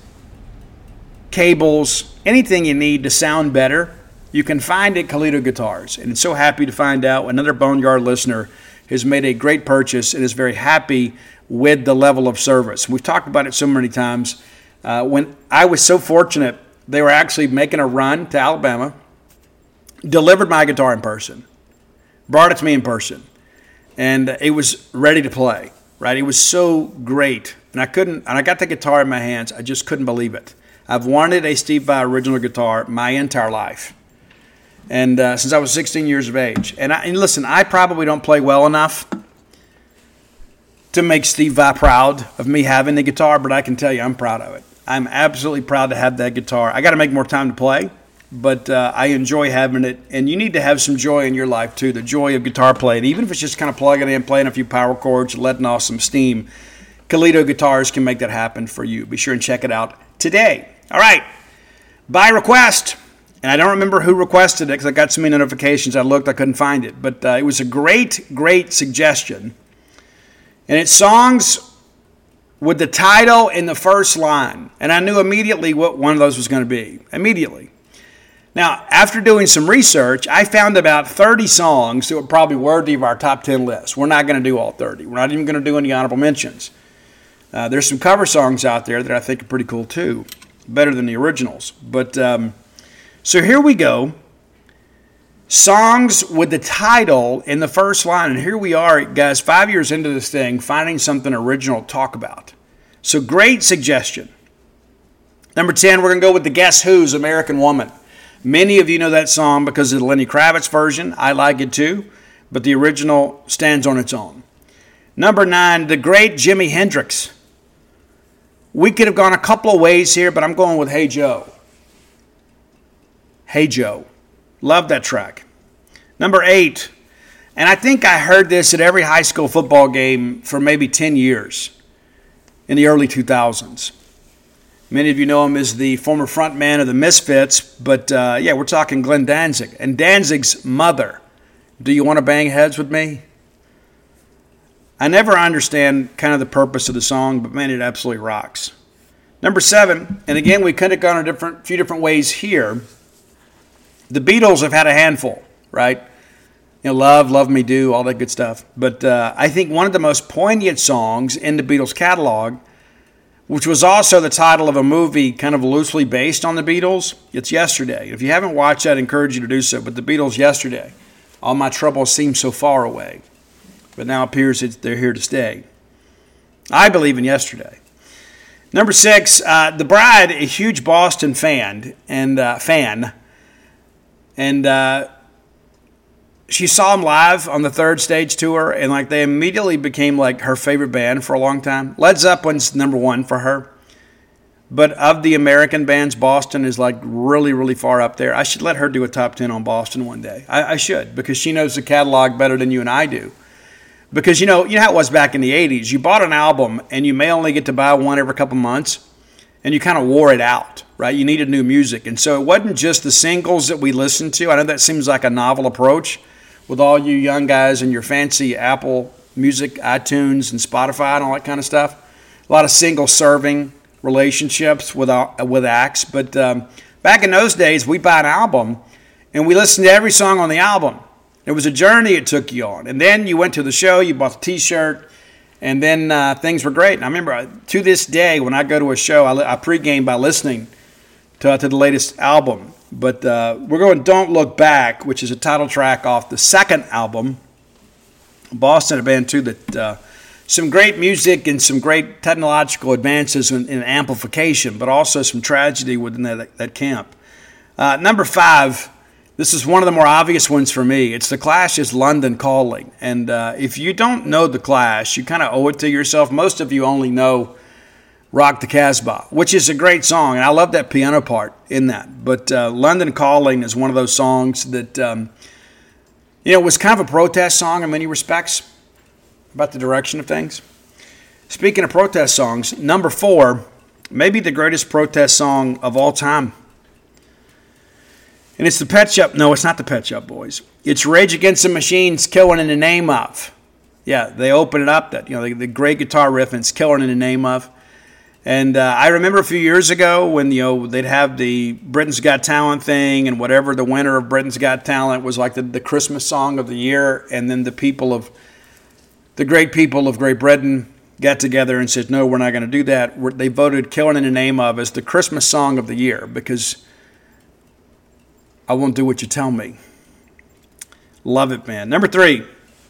[SPEAKER 1] cables, anything you need to sound better, you can find at Kalido Guitars. And I'm so happy to find out another Boneyard listener has made a great purchase and is very happy with the level of service. We've talked about it so many times. When I was so fortunate, they were actually making a run to Alabama, delivered my guitar in person, brought it to me in person, and it was ready to play, right? It was so great. And I got the guitar in my hands. I just couldn't believe it. I've wanted a Steve Vai original guitar my entire life. And since I was 16 years of age. And listen, I probably don't play well enough to make Steve Vai proud of me having the guitar, but I can tell you I'm proud of it. I'm absolutely proud to have that guitar. I got to make more time to play, but I enjoy having it. And you need to have some joy in your life too, the joy of guitar playing. Even if it's just kind of plugging in, playing a few power chords, letting off some steam, Kalido Guitars can make that happen for you. Be sure and check it out today. All right, by request. And I don't remember who requested it because I got so many notifications. I looked, I couldn't find it. But it was a great, great suggestion. And it's songs with the title in the first line. And I knew immediately what one of those was going to be. Immediately. Now, after doing some research, I found about 30 songs that were probably worthy of our top 10 list. We're not going to do all 30. We're not even going to do any honorable mentions. There's some cover songs out there that I think are pretty cool too. Better than the originals. But so here we go. Songs with the title in the first line. And here we are, guys, 5 years into this thing, finding something original to talk about. So great suggestion. Number 10, we're going to go with the Guess Who's American Woman. Many of you know that song because of the Lenny Kravitz version. I like it too, but the original stands on its own. Number 9, the great Jimi Hendrix. We could have gone a couple of ways here, but I'm going with Hey Joe. Hey Joe. Love that track. Number 8, and I think I heard this at every high school football game for maybe 10 years in the early 2000s. Many of you know him as the former front man of the Misfits, but we're talking Glenn Danzig. And Danzig's mother, Do You Want to Bang Heads With Me? I never understand kind of the purpose of the song, but man, it absolutely rocks. Number 7, and again, we could have gone a few different ways here. The Beatles have had a handful, right? You know, Love Me Do, all that good stuff. But I think one of the most poignant songs in the Beatles catalog, which was also the title of a movie kind of loosely based on the Beatles, it's Yesterday. If you haven't watched that, I encourage you to do so. But the Beatles, Yesterday. All my troubles seem so far away, but now appears they're here to stay. I believe in Yesterday. Number 6, the bride, a huge Boston fan, and she saw them live on the third stage tour, and like they immediately became like her favorite band for a long time. Led Zeppelin's number 1 for her, but of the American bands, Boston is like really, really far up there. I should let her do a top 10 on Boston one day. I should, because she knows the catalog better than you and I do. Because you know how it was back in the 80s. You bought an album, and you may only get to buy one every couple months, and you kind of wore it out, right? You needed new music. And so it wasn't just the singles that we listened to. I know that seems like a novel approach with all you young guys and your fancy Apple Music, iTunes, and Spotify and all that kind of stuff. A lot of single-serving relationships with acts. But back in those days, we'd buy an album, and we listened to every song on the album. It was a journey it took you on. And then you went to the show, you bought the T-shirt, and then things were great. And I remember to this day, when I go to a show, I pregame by listening to the latest album. But we're going Don't Look Back, which is a title track off the second album. Boston, a band too, that some great music and some great technological advances in amplification, but also some tragedy within that camp. Number 5, this is one of the more obvious ones for me. It's The Clash's London Calling. And if you don't know The Clash, you kind of owe it to yourself. Most of you only know Rock the Casbah, which is a great song, and I love that piano part in that. But London Calling is one of those songs that, was kind of a protest song in many respects about the direction of things. Speaking of protest songs, number 4, maybe the greatest protest song of all time. And it's the Pet Shop. No, it's not the Pet Shop Boys. It's Rage Against the Machine's Killing in the Name of. Yeah, they open it up, that the great guitar riff, and it's Killing in the Name of. And I remember a few years ago when they'd have the Britain's Got Talent thing, and whatever the winner of Britain's Got Talent was like the Christmas song of the year, and then the great people of Great Britain got together and said, no, we're not going to do that. They voted Killing in the Name of as the Christmas song of the year because I won't do what you tell me. Love it, man. Number 3,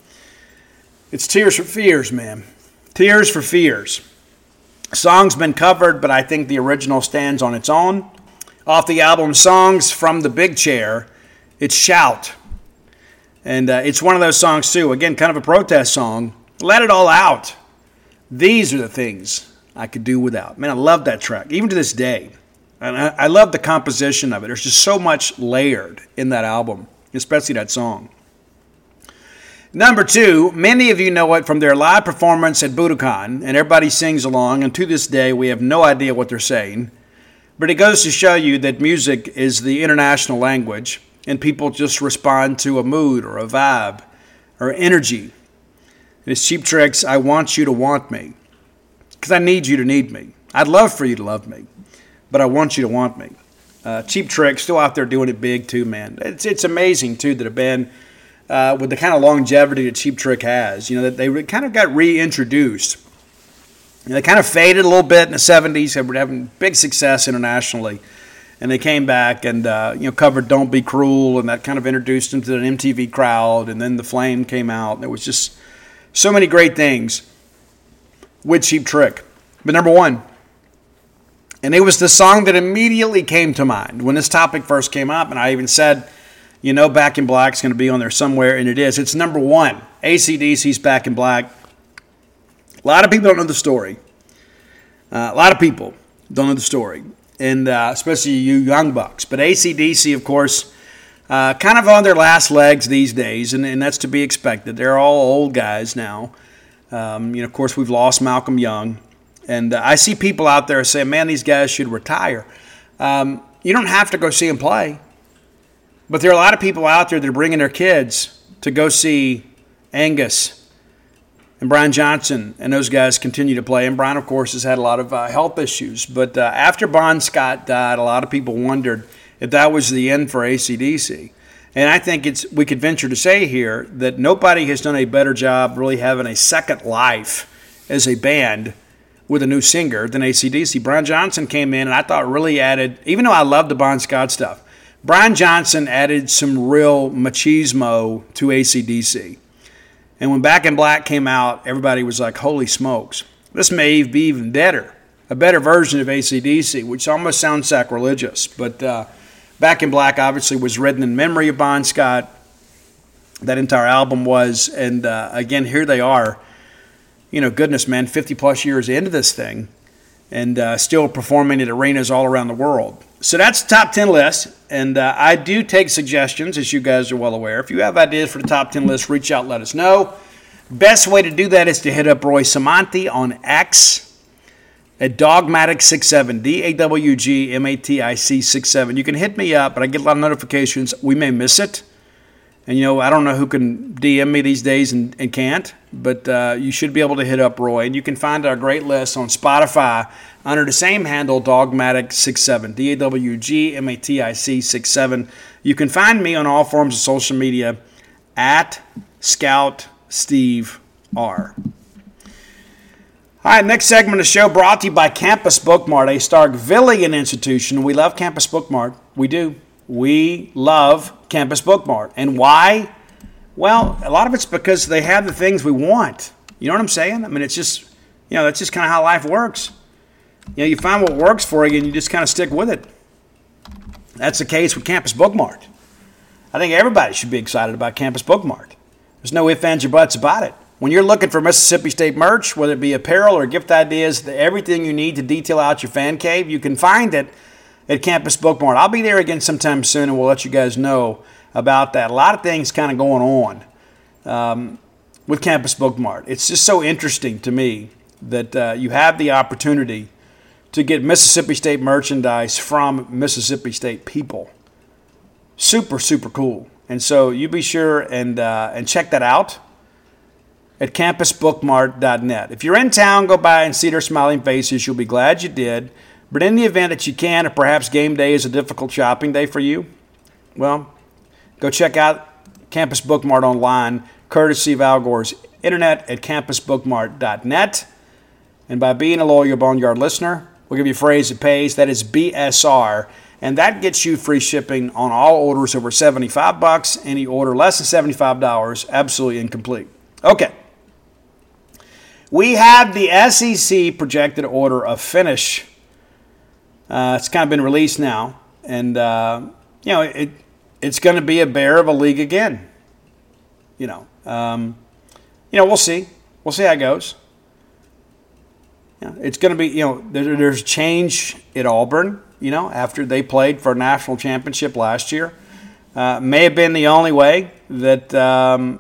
[SPEAKER 1] it's Tears for Fears, man. Tears for Fears. Song's been covered, but I think the original stands on its own. Off the album Songs from the Big Chair, it's Shout. And it's one of those songs, too. Again, kind of a protest song. Let it all out. These are the things I could do without. Man, I love that track, even to this day. And I love the composition of it. There's just so much layered in that album, especially that song. Number 2, many of you know it from their live performance at Budokan, and everybody sings along, and to this day we have no idea what they're saying. But it goes to show you that music is the international language, and people just respond to a mood or a vibe or energy. It's Cheap Trick's I Want You to Want Me, because I need you to need me. I'd love for you to love me, but I want you to want me. Cheap Trick, still out there doing it big too, man. It's amazing, too, that a band with the kind of longevity that Cheap Trick has, that they kind of got reintroduced. They kind of faded a little bit in the 70s. They were having big success internationally. And they came back and, covered Don't Be Cruel, and that kind of introduced them to an MTV crowd. And then The Flame came out. And there was just so many great things with Cheap Trick. But number 1, and it was the song that immediately came to mind when this topic first came up, and I even said, Back in Black's going to be on there somewhere, and it is. It's number 1, AC/DC's Back in Black. A lot of people don't know the story. A lot of people don't know the story, and especially you young bucks. But AC/DC, of course, kind of on their last legs these days, and that's to be expected. They're all old guys now. Of course, we've lost Malcolm Young, and I see people out there saying, man, these guys should retire. You don't have to go see them play. But there are a lot of people out there that are bringing their kids to go see Angus and Brian Johnson, and those guys continue to play. And Brian, of course, has had a lot of health issues. But after Bon Scott died, a lot of people wondered if that was the end for AC/DC. And I think we could venture to say here that nobody has done a better job really having a second life as a band with a new singer than AC/DC. Brian Johnson came in and I thought really added, even though I love the Bon Scott stuff, Brian Johnson added some real machismo to AC/DC. And when Back in Black came out, everybody was like, holy smokes, this may be even better, a better version of AC/DC, which almost sounds sacrilegious. But Back in Black obviously was written in memory of Bon Scott. That entire album was. And again, here they are, goodness, man, 50-plus years into this thing and still performing at arenas all around the world. So that's the top 10 list, and I do take suggestions, as you guys are well aware. If you have ideas for the top 10 list, reach out and let us know. Best way to do that is to hit up Roy Samanti on X at Dogmatic67, DAWGMATIC67. You can hit me up, but I get a lot of notifications. We may miss it. And, I don't know who can DM me these days and can't, but you should be able to hit up Roy. And you can find our great list on Spotify under the same handle, Dogmatic67, DAWGMATIC67. You can find me on all forms of social media at Scout Steve R. All right, next segment of the show brought to you by Campus Bookmart, a Starkvillian institution. We love Campus Bookmart. We do. We love Campus Bookmart. And why? Well, a lot of it's because they have the things we want. You know what I'm saying? I mean, it's just, that's just kind of how life works. You find what works for you and you just kind of stick with it.
[SPEAKER 2] That's the case with Campus Bookmart. I think everybody should be excited about Campus Bookmart. There's no ifs, ands, or buts about it. When you're looking for Mississippi State merch, whether it be apparel or gift ideas, everything you need to detail out your fan cave, you can find it at Campus Bookmart. I'll be there again sometime soon, and we'll let you guys know about that. A lot of things kind of going on with Campus Bookmart. It's just so interesting to me that you have the opportunity to get Mississippi State merchandise from Mississippi State people. Super, super cool. And so you be sure and check that out at campusbookmart.net. If you're in town, go by and see their smiling faces. You'll be glad you did. But in the event that you can, or perhaps game day is a difficult shopping day for you, well, go check out Campus Bookmart online, courtesy of Al Gore's internet at campusbookmart.net. And by being a loyal Boneyard listener, we'll give you a phrase that pays. That is BSR. And that gets you free shipping on all orders over $75. Any order less than $75, absolutely incomplete. Okay. We have the SEC projected order of finish. It's kind of been released now. And, it's going to be a bear of a league again. We'll see. We'll see how it goes. It's going to be, there's change at Auburn, after they played for a national championship last year. May have been the only way that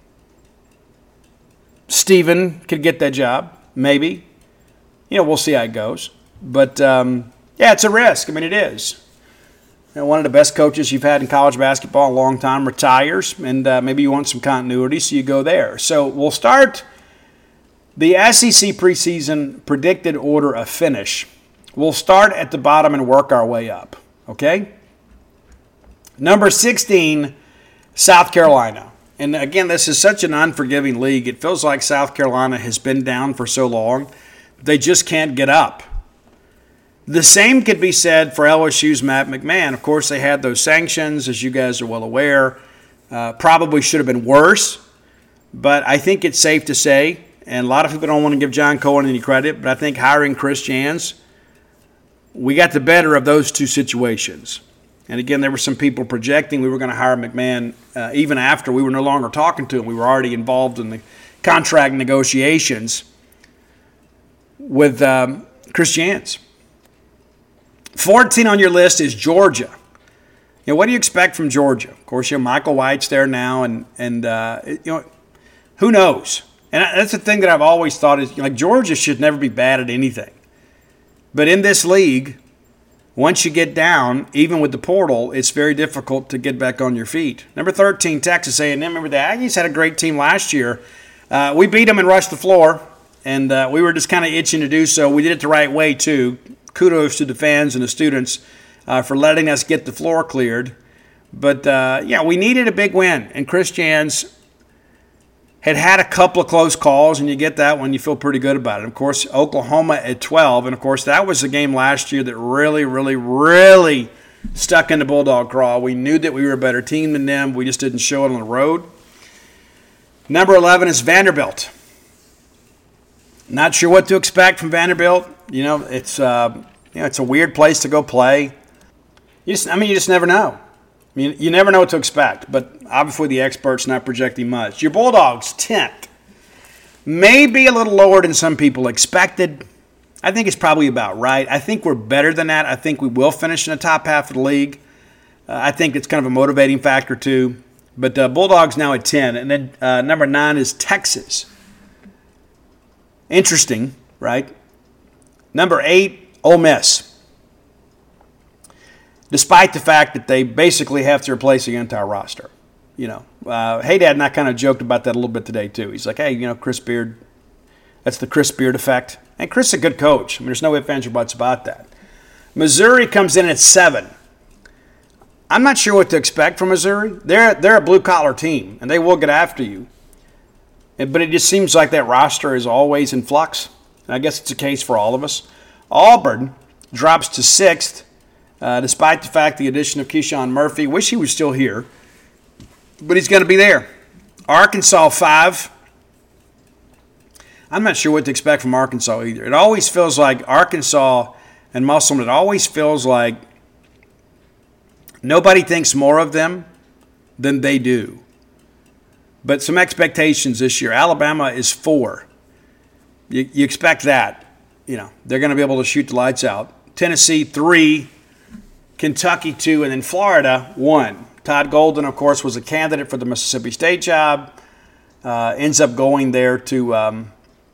[SPEAKER 2] Stephen could get that job. Maybe. We'll see how it goes. But, it's a risk. I mean, it is. One of the best coaches you've had in college basketball in a long time retires, and maybe you want some continuity, so you go there. So we'll start the SEC preseason predicted order of finish. We'll start at the bottom and work our way up, okay? Number 16, South Carolina. And again, this is such an unforgiving league. It feels like South Carolina has been down for so long, they just can't get up. The same could be said for LSU's Matt McMahon. Of course, they had those sanctions, as you guys are well aware. Probably should have been worse, but I think it's safe to say, and a lot of people don't want to give John Cohen any credit, but I think hiring Chris Jans, we got the better of those two situations. And again, there were some people projecting we were going to hire McMahon even after we were no longer talking to him. We were already involved in the contract negotiations with Chris Jans. 14 on your list is Georgia. What do you expect from Georgia? Of course, Michael White's there now, and who knows? And that's the thing that I've always thought is, Georgia should never be bad at anything. But in this league, once you get down, even with the portal, it's very difficult to get back on your feet. Number 13, Texas A&M. Remember, the Aggies had a great team last year. We beat them and rushed the floor, and we were just kind of itching to do so. We did it the right way, too. Kudos to the fans and the students for letting us get the floor cleared. But, we needed a big win. And Chris Jans had a couple of close calls, and you get that when you feel pretty good about it. Of course, Oklahoma at 12. And, of course, that was the game last year that really, really, really stuck in the Bulldog crawl. We knew that we were a better team than them. We just didn't show it on the road. Number 11 is Vanderbilt. Not sure what to expect from Vanderbilt. It's a weird place to go play. You just never know. You never know what to expect. But obviously, the experts not projecting much. Your Bulldogs 10th, maybe a little lower than some people expected. I think it's probably about right. I think we're better than that. I think we will finish in the top half of the league. I think it's kind of a motivating factor too. But Bulldogs now at 10, and then number 9 is Texas. Interesting, right? Number 8, Ole Miss. Despite the fact that they basically have to replace the entire roster. Hey Dad and I kind of joked about that a little bit today too. He's like, hey, Chris Beard, that's the Chris Beard effect. And Chris is a good coach. There's no ifs, ands, or buts about that. Missouri comes in at 7. I'm not sure what to expect from Missouri. They're a blue-collar team, and they will get after you. But it just seems like that roster is always in flux. And I guess it's a case for all of us. Auburn drops to 6th, despite the fact the addition of Keyshawn Murphy. Wish he was still here, but he's going to be there. Arkansas 5. I'm not sure what to expect from Arkansas either. It always feels like Arkansas and Musselman, it always feels like Nobody thinks more of them than they do. But some expectations this year. Alabama is 4. You expect that. They're going to be able to shoot the lights out. Tennessee 3, Kentucky 2, and then Florida 1. Todd Golden, of course, was a candidate for the Mississippi State job. Ends up going there to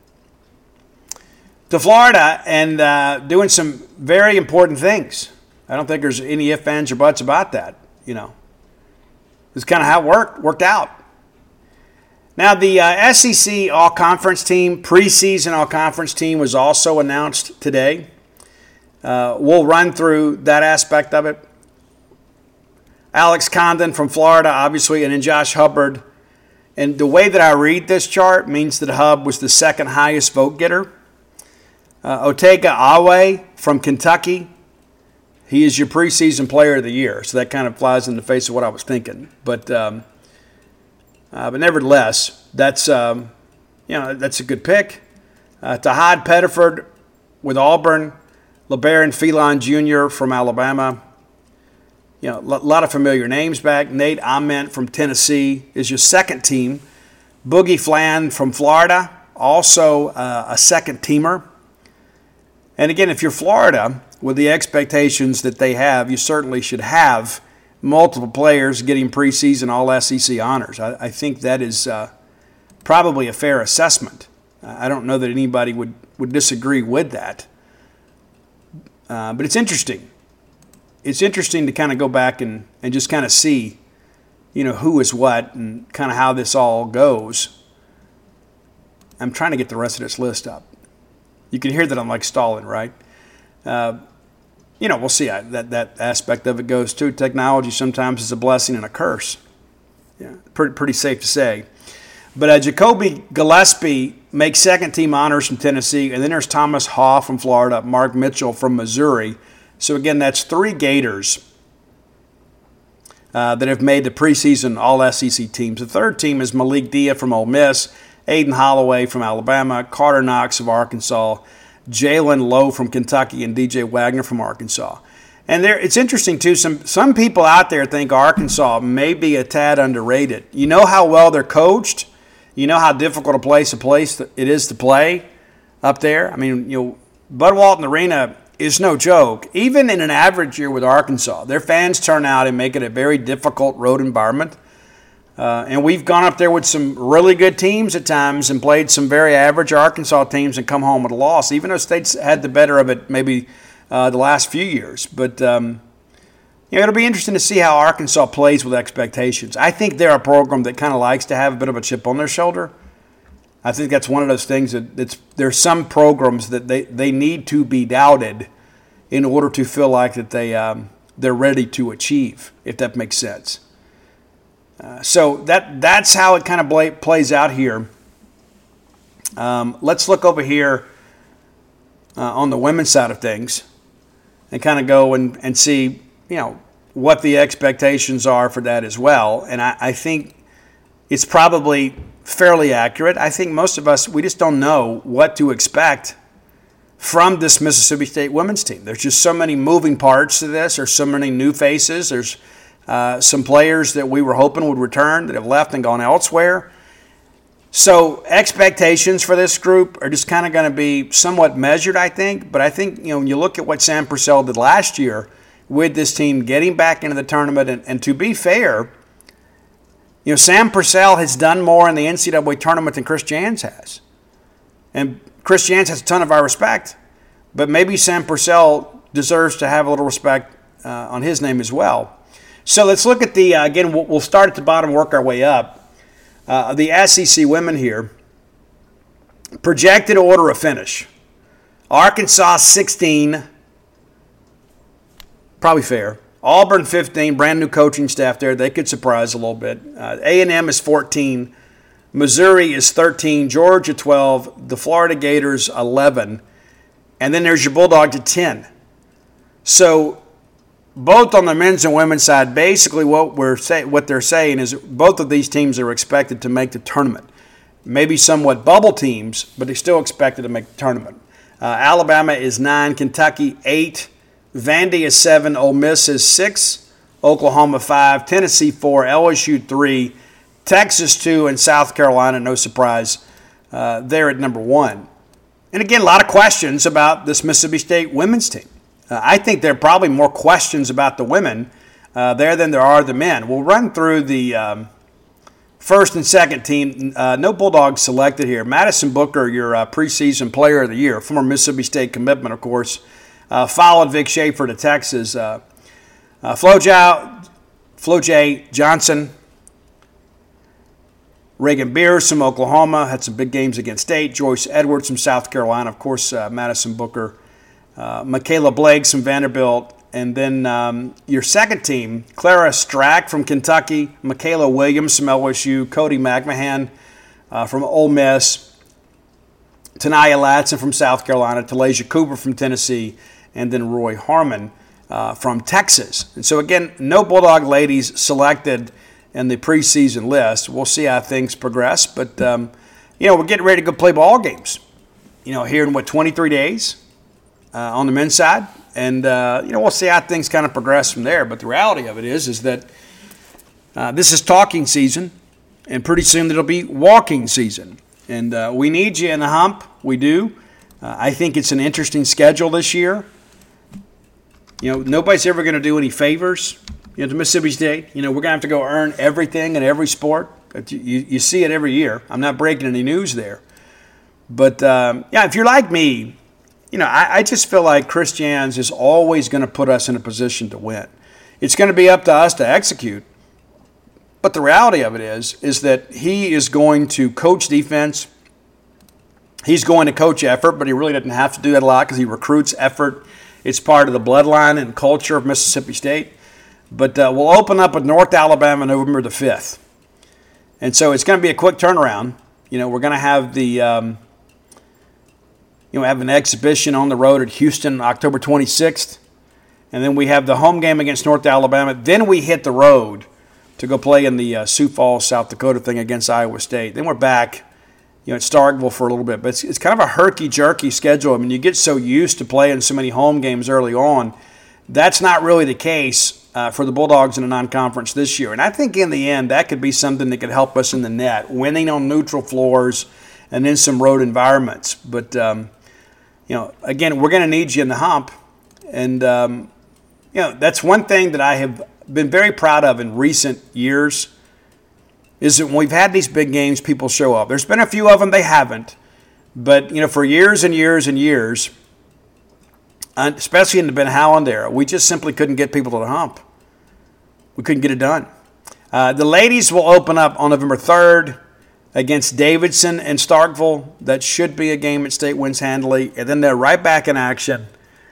[SPEAKER 2] Florida and doing some very important things. I don't think there's any ifs, ands, or buts about that. It's kind of how it worked out. Now, the SEC All-Conference team, preseason All-Conference team, was also announced today. We'll run through that aspect of it. Alex Condon from Florida, obviously, and then Josh Hubbard. And the way that I read this chart means that Hub was the second highest vote getter. Otega Awe from Kentucky, he is your preseason player of the year. So that kind of flies in the face of what I was thinking. But nevertheless, that's that's a good pick. Tahad Pettiford with Auburn, LeBaron Phelan Jr. from Alabama. A lot of familiar names back. Nate Ament from Tennessee is your second team. Boogie Flan from Florida, also a second teamer. And again, if you're Florida, with the expectations that they have, you certainly should have multiple players getting preseason All-SEC honors. I think that is probably a fair assessment. I don't know that anybody would disagree with that. But it's interesting. It's interesting to kind of go back and just kind of see, who is what and kind of how this all goes. I'm trying to get the rest of this list up. You can hear that I'm like stalling, right? We'll see how that aspect of it goes too. Technology sometimes is a blessing and a curse. Yeah, pretty safe to say. But Jacoby Gillespie makes second team honors from Tennessee, and then there's Thomas Haw from Florida, Mark Mitchell from Missouri. So again, that's 3 Gators that have made the preseason All-SEC teams. The third team is Malik Dia from Ole Miss, Aiden Holloway from Alabama, Carter Knox of Arkansas, Jalen Lowe from Kentucky, and DJ Wagner from Arkansas. And it's interesting, too. Some people out there think Arkansas may be a tad underrated. You know how well they're coached. You know how difficult a place it is to play up there. I mean, Bud Walton Arena is no joke. Even in an average year with Arkansas, their fans turn out and make it a very difficult road environment. And we've gone up there with some really good teams at times and played some very average Arkansas teams and come home with a loss, even though State's had the better of it maybe the last few years. But, it'll be interesting to see how Arkansas plays with expectations. I think they're a program that kind of likes to have a bit of a chip on their shoulder. I think that's one of those things there's some programs that they need to be doubted in order to feel like that they're ready to achieve, if that makes sense. So that's how it kind of plays out here. Let's look over here on the women's side of things and kind of go and see, what the expectations are for that as well. And I think it's probably fairly accurate. I think most of us, we just don't know what to expect from this Mississippi State women's team. There's just so many moving parts to this. There's so many new faces. There's some players that we were hoping would return that have left and gone elsewhere. So expectations for this group are just kind of going to be somewhat measured, I think. But I think, when you look at what Sam Purcell did last year with this team getting back into the tournament, and to be fair, Sam Purcell has done more in the NCAA tournament than Chris Jans has. And Chris Jans has a ton of our respect, but maybe Sam Purcell deserves to have a little respect on his name as well. So let's look at again, we'll start at the bottom, work our way up. The SEC women here, projected order of finish. Arkansas 16, probably fair. Auburn 15, brand new coaching staff there. They could surprise a little bit. A&M is 14. Missouri is 13. Georgia 12. The Florida Gators 11. And then there's your Bulldogs at 10. So both on the men's and women's side, basically what they're saying is both of these teams are expected to make the tournament. Maybe somewhat bubble teams, but they're still expected to make the tournament. Alabama is 9. Kentucky 8. Vandy is 7, Ole Miss is 6, Oklahoma 5, Tennessee 4, LSU 3, Texas 2, and South Carolina, no surprise, there at number 1. And again, a lot of questions about this Mississippi State women's team. I think there are probably more questions about the women there than there are the men. We'll run through the first and second team. No Bulldogs selected here. Madison Booker, your preseason player of the year, former Mississippi State commitment, of course, followed Vic Schaefer to Texas. Flo-J Johnson, Reagan Beers from Oklahoma, had some big games against State. Joyce Edwards from South Carolina, of course, Madison Booker. Michaela Blake from Vanderbilt. And then your second team, Clara Strack from Kentucky, Michaela Williams from LSU, Cody McMahon from Ole Miss, Tanaya Latson from South Carolina, Talasia Cooper from Tennessee, and then Roy Harmon from Texas. And so, again, no Bulldog ladies selected in the preseason list. We'll see how things progress. But, we're getting ready to go play ball games, here in, 23 days on the men's side. And, we'll see how things kind of progress from there. But the reality of it is that this is talking season, and pretty soon it'll be walking season. And we need you in the hump. We do. I think it's an interesting schedule this year. Nobody's ever going to do any favors, to Mississippi State. We're going to have to go earn everything in every sport. You see it every year. I'm not breaking any news there. But, if you're like me, I just feel like Chris Jans is always going to put us in a position to win. It's going to be up to us to execute. But the reality of it is that he is going to coach defense. He's going to coach effort, but he really doesn't have to do that a lot because he recruits effort. It's part of the bloodline and culture of Mississippi State. But we'll open up with North Alabama November the 5th. And so it's going to be a quick turnaround. We're going to have the have an exhibition on the road at Houston October 26th. And then we have the home game against North Alabama. Then we hit the road to go play in the Sioux Falls, South Dakota thing against Iowa State. Then we're back, at Starkville for a little bit. But it's kind of a herky-jerky schedule. I mean, you get so used to playing so many home games early on. That's not really the case for the Bulldogs in a non-conference this year. And I think in the end, that could be something that could help us in the net, winning on neutral floors and in some road environments. But, again, we're going to need you in the hump. And, that's one thing that I have been very proud of in recent years is that when we've had these big games, people show up. There's been a few of them they haven't. But, for years and years and years, especially in the Ben Howland era, we just simply couldn't get people to the hump. We couldn't get it done. The ladies will open up on November 3rd against Davidson and Starkville. That should be a game that State wins handily. And then they're right back in action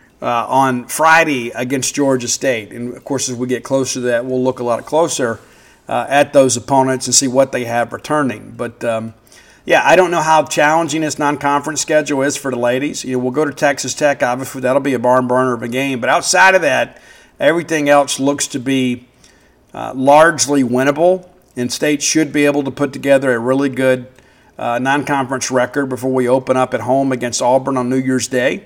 [SPEAKER 2] on Friday against Georgia State. And, of course, as we get closer to that, we'll look a lot closer at those opponents and see what they have returning. But, I don't know how challenging this non-conference schedule is for the ladies. We'll go to Texas Tech. Obviously, that'll be a barn burner of a game. But outside of that, everything else looks to be largely winnable. And State should be able to put together a really good non-conference record before we open up at home against Auburn on New Year's Day.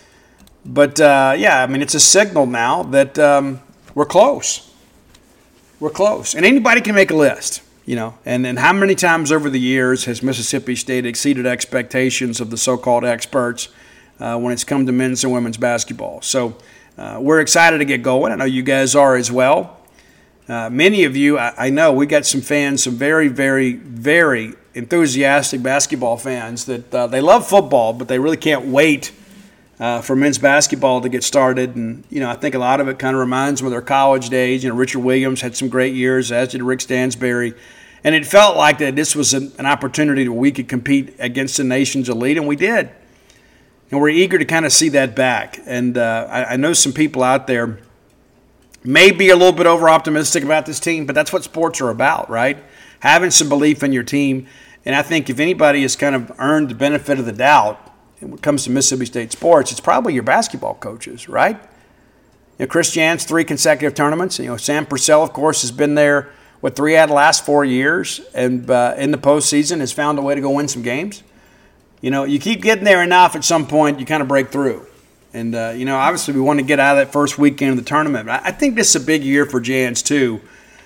[SPEAKER 2] But, it's a signal now that we're close. We're close. And anybody can make a list. And how many times over the years has Mississippi State exceeded expectations of the so-called experts when it's come to men's and women's basketball? So we're excited to get going. I know you guys are as well. Many of you, I know, we got some fans, some very, very, very enthusiastic basketball fans that they love football, but they really can't wait for men's basketball to get started. And, I think a lot of it kind of reminds them of their college days. Richard Williams had some great years, as did Rick Stansberry. And it felt like that this was an opportunity where we could compete against the nation's elite, and we did. And we're eager to kind of see that back. And I know some people out there may be a little bit over-optimistic about this team, but that's what sports are about, right? Having some belief in your team. And I think if anybody has kind of earned the benefit of the doubt when it comes to Mississippi State sports, it's probably your basketball coaches, right? Chris Jans, 3 consecutive tournaments. Sam Purcell, of course, has been there, 3 out of the last 4 years, and in the postseason has found a way to go win some games. You keep getting there enough at some point, you kind of break through. And, obviously we want to get out of that first weekend of the tournament. But I think this is a big year for Jans, too.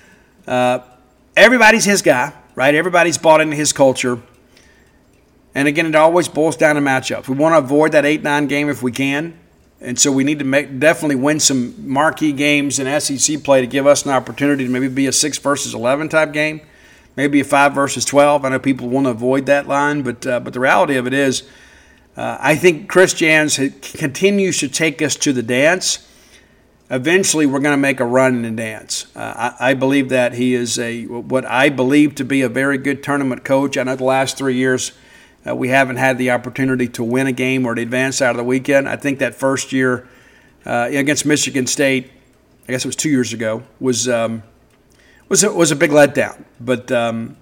[SPEAKER 2] Everybody's his guy, right? Everybody's bought into his culture. And, again, it always boils down to matchups. We want to avoid that 8-9 game if we can. And so we need to definitely win some marquee games in SEC play to give us an opportunity to maybe be a 6 versus 11 type game, maybe a 5 versus 12. I know people want to avoid that line, but the reality of it is I think Chris Jans continues to take us to the dance. Eventually, we're going to make a run in the dance. I believe that he is what I believe to be a very good tournament coach. I know the last 3 years we haven't had the opportunity to win a game or to advance out of the weekend. I think that first year against Michigan State, I guess it was 2 years ago, was a big letdown. But Tom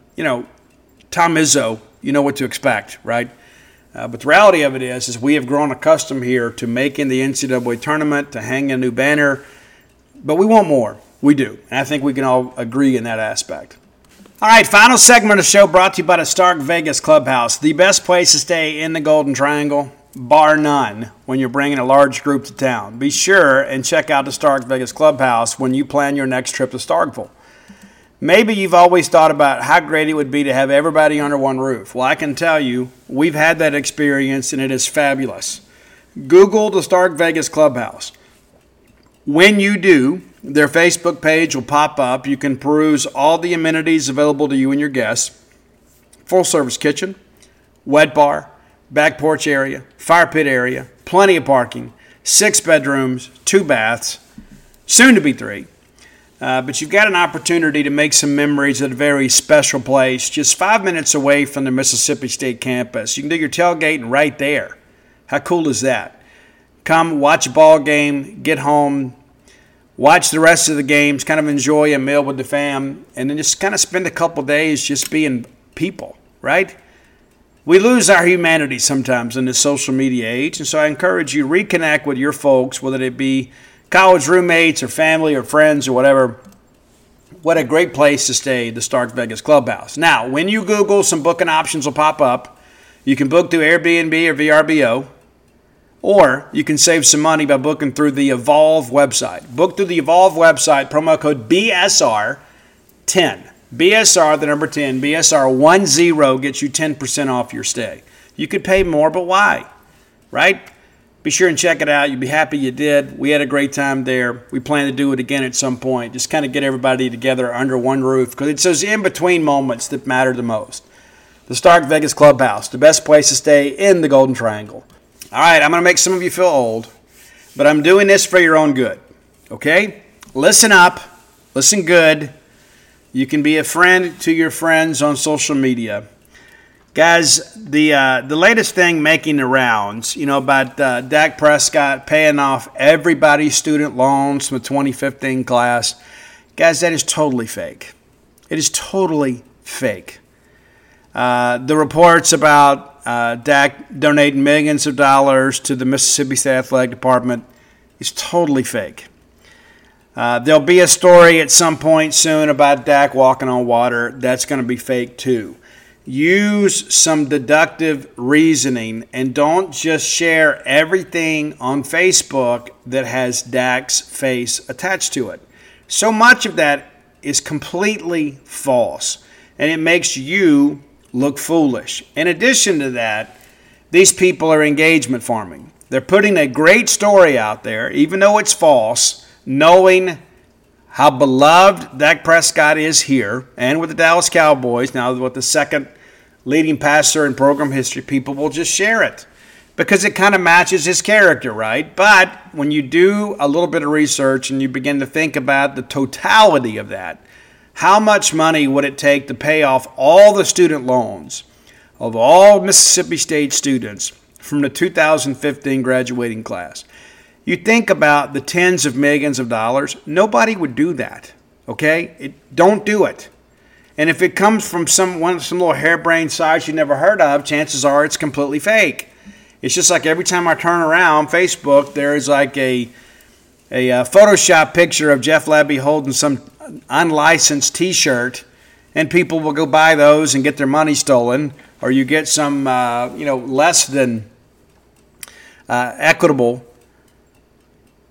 [SPEAKER 2] Izzo, you know what to expect, right? But the reality of it is we have grown accustomed here to making the NCAA tournament, to hang a new banner, but we want more. We do, and I think we can all agree in that aspect. All right, final segment of the show brought to you by the Stark Vegas Clubhouse, the best place to stay in the Golden Triangle, bar none, when you're bringing a large group to town. Be sure and check out the Stark Vegas Clubhouse when you plan your next trip to Starkville. Maybe you've always thought about how great it would be to have everybody under one roof. Well, I can tell you, we've had that experience, and it is fabulous. Google the Stark Vegas Clubhouse. When you do, their Facebook page will pop up. You can peruse all the amenities available to you and your guests. Full-service kitchen, wet bar, back porch area, fire pit area, plenty of parking, 6 bedrooms, 2 baths, soon to be 3. But you've got an opportunity to make some memories at a very special place, just 5 minutes away from the Mississippi State campus. You can do your tailgating right there. How cool is that? Come watch a ball game, get home, watch the rest of the games, kind of enjoy a meal with the fam, and then just kind of spend a couple days just being people, right? We lose our humanity sometimes in this social media age, and so I encourage you to reconnect with your folks, whether it be college roommates or family or friends or whatever. What a great place to stay, the Stark Vegas Clubhouse. Now, when you Google, some booking options will pop up. You can book through Airbnb or VRBO, or you can save some money by booking through the Evolve website. Book through the Evolve website, promo code BSR10. BSR, the number 10, BSR10 gets you 10% off your stay. You could pay more, but why? Right? Be sure and check it out. You'll be happy you did. We had a great time there. We plan to do it again at some point. Just kind of get everybody together under one roof, because it's those in-between moments that matter the most. The Stark Vegas Clubhouse, the best place to stay in the Golden Triangle. All right, I'm going to make some of you feel old, but I'm doing this for your own good, okay? Listen up. Listen good. You can be a friend to your friends on social media. Guys, the latest thing making the rounds, about Dak Prescott paying off everybody's student loans from the 2015 class. Guys, that is totally fake. It is totally fake. The reports about Dak donating millions of dollars to the Mississippi State Athletic Department is totally fake. There'll be a story at some point soon about Dak walking on water. That's going to be fake too. Use some deductive reasoning and don't just share everything on Facebook that has Dak's face attached to it. So much of that is completely false, and it makes you look foolish. In addition to that, these people are engagement farming. They're putting a great story out there, even though it's false, knowing how beloved Dak Prescott is here and with the Dallas Cowboys. Now with the second leading passer in program history, people will just share it because it kind of matches his character, right? But when you do a little bit of research and you begin to think about the totality of that, how much money would it take to pay off all the student loans of all Mississippi State students from the 2015 graduating class? You think about the tens of millions of dollars, nobody would do that, okay? Don't do it. And if it comes from some little harebrained site you never heard of, chances are it's completely fake. It's just like every time I turn around Facebook, there's like a Photoshop picture of Jeff Labby holding some unlicensed T-shirt, and people will go buy those and get their money stolen, or you get some less than equitable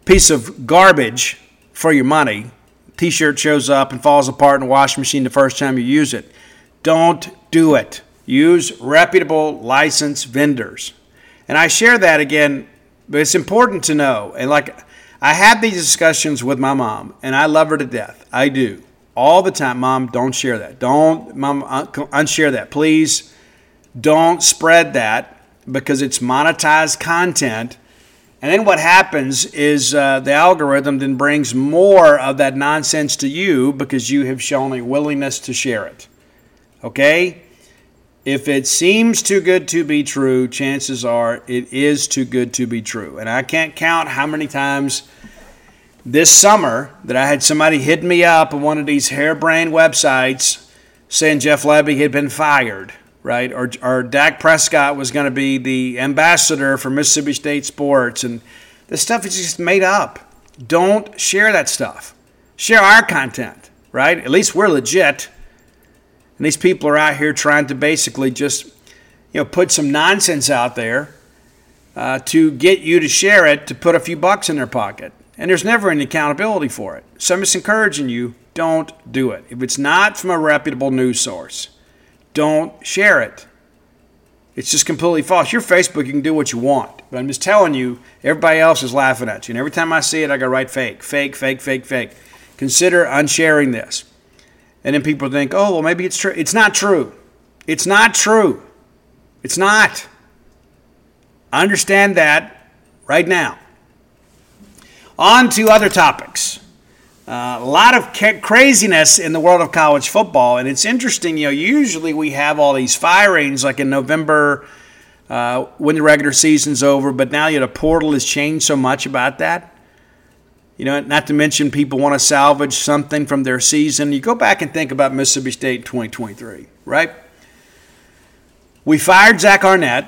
[SPEAKER 1] piece of garbage for your money. T-shirt shows up and falls apart in the washing machine the first time you use it. Don't do it. Use reputable licensed vendors. And I share that again, but it's important to know. And like, I have these discussions with my mom, and I love her to death. I do. All the time. Mom, don't share that. Don't, Mom, unshare that. Please don't spread that because it's monetized content. And then what happens is the algorithm then brings more of that nonsense to you because you have shown a willingness to share it. Okay? If it seems too good to be true, chances are it is too good to be true. And I can't count how many times this summer that I had somebody hit me up on one of these harebrained websites saying Jeff Lebby had been fired, right? Or Dak Prescott was going to be the ambassador for Mississippi State sports. And this stuff is just made up. Don't share that stuff. Share our content, right? At least we're legit. And these people are out here trying to basically just, put some nonsense out there to get you to share it, to put a few bucks in their pocket. And there's never any accountability for it. So I'm just encouraging you, don't do it. If it's not from a reputable news source, don't share it. It's just completely false. Your Facebook, you can do what you want. But I'm just telling you, everybody else is laughing at you. And every time I see it, I go, right, fake. Consider unsharing this. And then people think, oh, well, maybe it's true. It's not true. It's not true. It's not. Understand that right now. On to other topics. A lot of craziness in the world of college football. And it's interesting, usually we have all these firings like in November when the regular season's over. But now, the portal has changed so much about that. Not to mention people want to salvage something from their season. You go back and think about Mississippi State in 2023, right? We fired Zach Arnett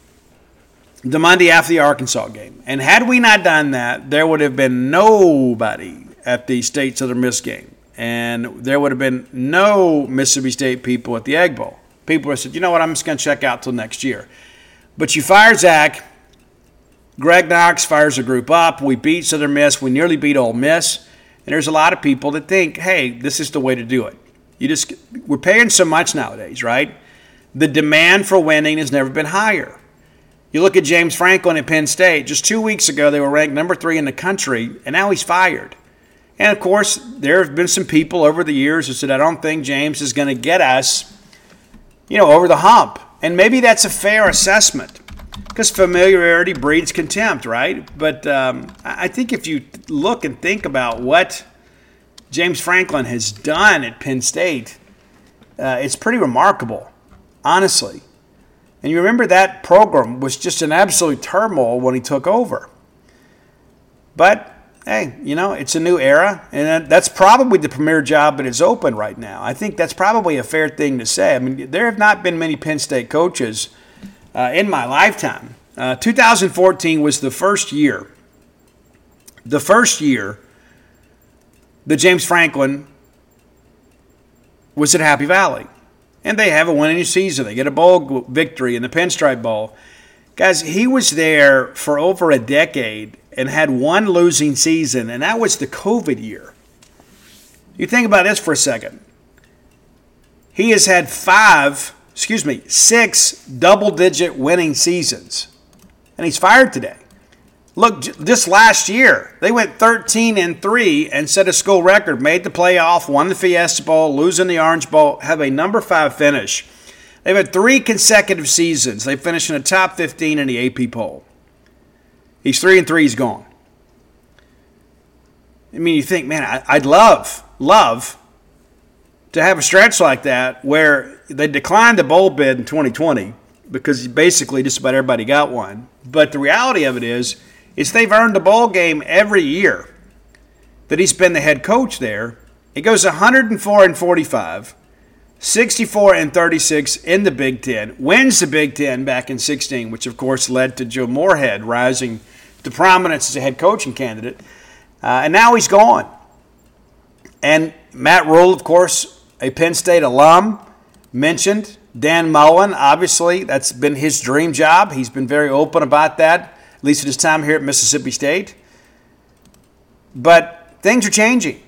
[SPEAKER 1] the Monday after the Arkansas game. And had we not done that, there would have been nobody at the State Southern Miss game. And there would have been no Mississippi State people at the Egg Bowl. People would have said, you know what, I'm just going to check out till next year. But you fire Zach. Greg Knox fires a group up. We beat Southern Miss. We nearly beat Ole Miss. And there's a lot of people that think, hey, this is the way to do it. We're paying so much nowadays, right? The demand for winning has never been higher. You look at James Franklin at Penn State. Just 2 weeks ago, they were ranked number 3 in the country, and now he's fired. And, of course, there have been some people over the years who said, I don't think James is going to get us, over the hump. And maybe that's a fair assessment. Because familiarity breeds contempt, right? But I think if you look and think about what James Franklin has done at Penn State, it's pretty remarkable, honestly. And you remember that program was just an absolute turmoil when he took over. But, hey, it's a new era, and that's probably the premier job that is open right now. I think that's probably a fair thing to say. I mean, there have not been many Penn State coaches in my lifetime. 2014 was the first year that James Franklin was at Happy Valley. And they have a winning season. They get a bowl victory in the Pinstripe Bowl. Guys, he was there for over a decade and had one losing season, and that was the COVID year. You think about this for a second. He has had 6 double-digit winning seasons, and he's fired today. Look, this last year, they went 13-3 and set a school record, made the playoff, won the Fiesta Bowl, losing the Orange Bowl, have a number 5 finish. They've had 3 consecutive seasons. They finished in the top 15 in the AP poll. He's 3-3, he's gone. I mean, you think, man, I'd love to have a stretch like that where they declined the bowl bid in 2020 because basically just about everybody got one. But the reality of it is they've earned the bowl game every year that he's been the head coach there. It goes 104-45, 64-36 in the Big Ten, wins the Big Ten back in 2016, which of course led to Joe Moorhead rising to prominence as a head coaching candidate. And now he's gone. And Matt Rhule, of course, a Penn State alum, mentioned Dan Mullen. Obviously, that's been his dream job. He's been very open about that, at least at his time here at Mississippi State.
[SPEAKER 2] But things are changing.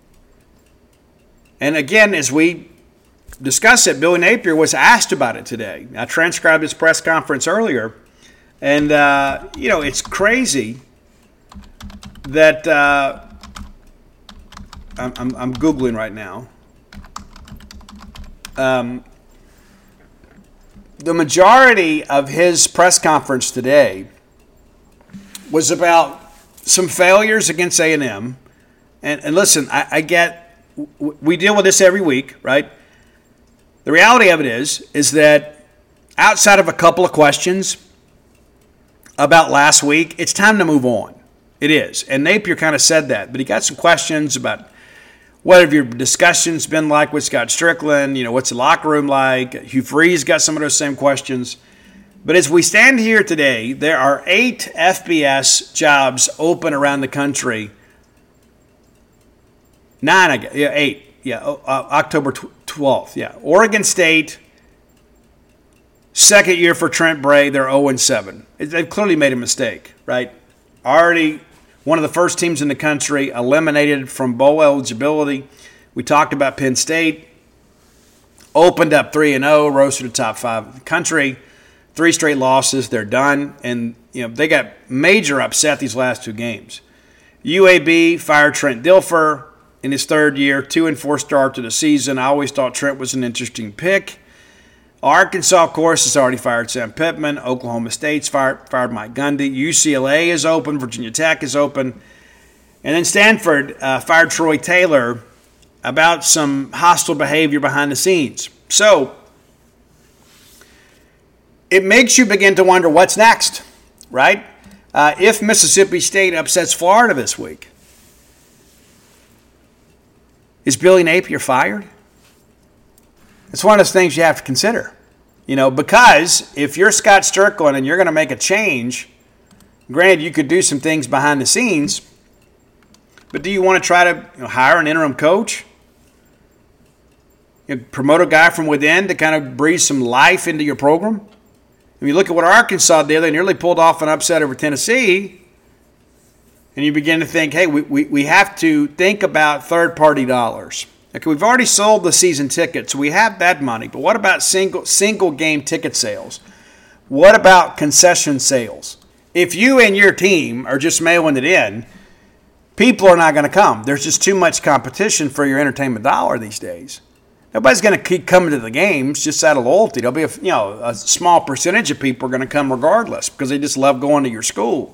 [SPEAKER 2] And again, as we discussed it, Billy Napier was asked about it today. I transcribed his press conference earlier. And, it's crazy that I'm Googling right now. The majority of his press conference today was about some failures against A&M. And listen, I get, we deal with this every week, right? The reality of it is that outside of a couple of questions about last week, it's time to move on. It is. And Napier kind of said that, but he got some questions about what have your discussions been like with Scott Strickland? What's the locker room like? Hugh Freeze got some of those same questions. But as we stand here today, there are 8 FBS jobs open around the country. 9, I guess. Yeah, 8. Yeah, October 12th. Yeah, Oregon State, second year for Trent Bray. They're 0-7. They've clearly made a mistake, right? Already one of the first teams in the country eliminated from bowl eligibility. We talked about Penn State. Opened up 3-0, rose to the top 5 of the country. 3 straight losses, they're done. And, they got major upset these last 2 games. UAB fired Trent Dilfer in his 3rd year, 2-4 start to the season. I always thought Trent was an interesting pick. Arkansas, of course, has already fired Sam Pittman. Oklahoma State's fired Mike Gundy. UCLA is open. Virginia Tech is open. And then Stanford fired Troy Taylor about some hostile behavior behind the scenes. So it makes you begin to wonder what's next, right? If Mississippi State upsets Florida this week, is Billy Napier fired? It's one of those things you have to consider, because if you're Scott Strickland and you're going to make a change, granted, you could do some things behind the scenes, but do you want to try to hire an interim coach? Promote a guy from within to kind of breathe some life into your program? If you look at what Arkansas did, they nearly pulled off an upset over Tennessee, and you begin to think, hey, we have to think about third-party dollars. Okay, we've already sold the season tickets, so we have that money. But what about single game ticket sales? What about concession sales? If you and your team are just mailing it in, people are not going to come. There's just too much competition for your entertainment dollar these days. Nobody's going to keep coming to the games just out of loyalty. There'll be a small percentage of people are going to come regardless because they just love going to your school.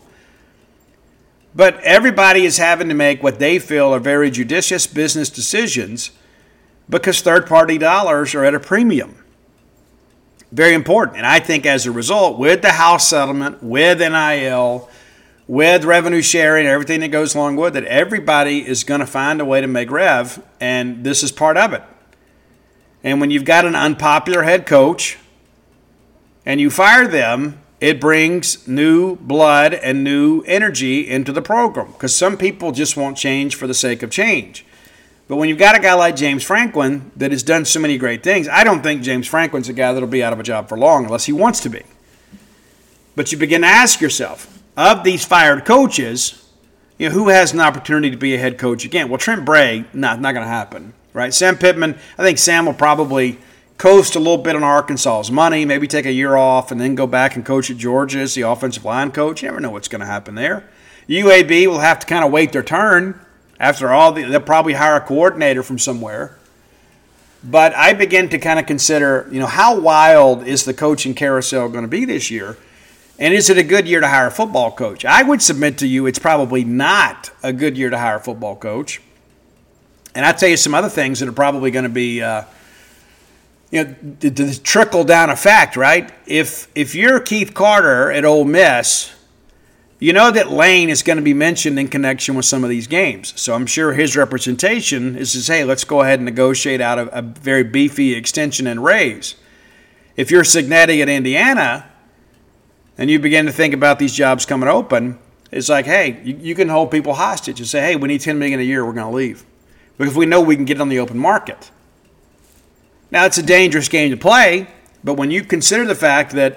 [SPEAKER 2] But everybody is having to make what they feel are very judicious business decisions because third-party dollars are at a premium. Very important. And I think as a result, with the House settlement, with NIL, with revenue sharing, everything that goes along with it, everybody is going to find a way to make rev, and this is part of it. And when you've got an unpopular head coach and you fire them, it brings new blood and new energy into the program because some people just won't change for the sake of change. But when you've got a guy like James Franklin that has done so many great things, I don't think James Franklin's a guy that'll be out of a job for long unless he wants to be. But you begin to ask yourself, of these fired coaches, who has an opportunity to be a head coach again? Well, Trent Bray, not going to happen, right? Sam Pittman, I think Sam will probably coast a little bit on Arkansas's money, maybe take a year off and then go back and coach at Georgia as the offensive line coach. You never know what's going to happen there. UAB will have to kind of wait their turn. After all, they'll probably hire a coordinator from somewhere. But I begin to kind of consider, how wild is the coaching carousel going to be this year? And is it a good year to hire a football coach? I would submit to you it's probably not a good year to hire a football coach. And I'll tell you some other things that are probably going to be the trickle-down effect, right? If you're Keith Carter at Ole Miss, you know that Lane is going to be mentioned in connection with some of these games. So I'm sure his representation is to say, hey, let's go ahead and negotiate out a very beefy extension and raise. If you're Cignetti at Indiana and you begin to think about these jobs coming open, it's like, hey, you can hold people hostage and say, hey, we need $10 million a year, we're going to leave. Because we know we can get on the open market. Now, it's a dangerous game to play, but when you consider the fact that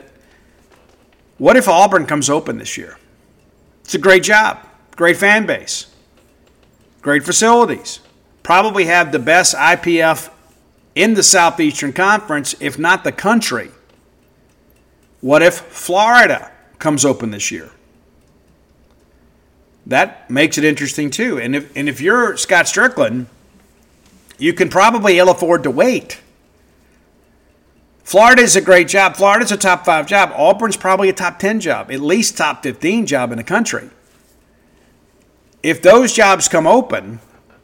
[SPEAKER 2] what if Auburn comes open this year? It's a great job, great fan base. great facilities, probably have the best IPF in the Southeastern Conference, if not the country. What if Florida comes open this year? That makes it interesting too. And if you're Scott Strickland, you can probably ill afford to wait. Florida's a great job. Florida's a top 5 job. Auburn's probably a top 10 job, at least top 15 job in the country. If those jobs come open,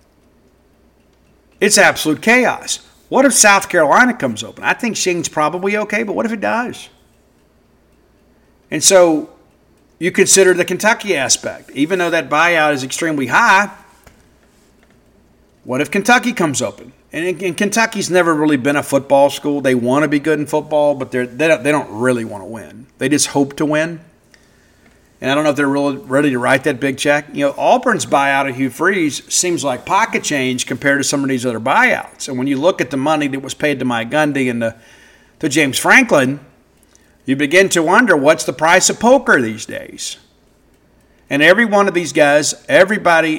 [SPEAKER 2] it's absolute chaos. What if South Carolina comes open? I think Shane's probably okay, but what if it does? And so you consider the Kentucky aspect. Even though that buyout is extremely high, what if Kentucky comes open? And Kentucky's never really been a football school. They want to be good in football, but they don't really want to win. They just hope to win. And I don't know if they're really ready to write that big check. Auburn's buyout of Hugh Freeze seems like pocket change compared to some of these other buyouts. And when you look at the money that was paid to Mike Gundy and to James Franklin, you begin to wonder what's the price of poker these days. And every one of these guys, everybody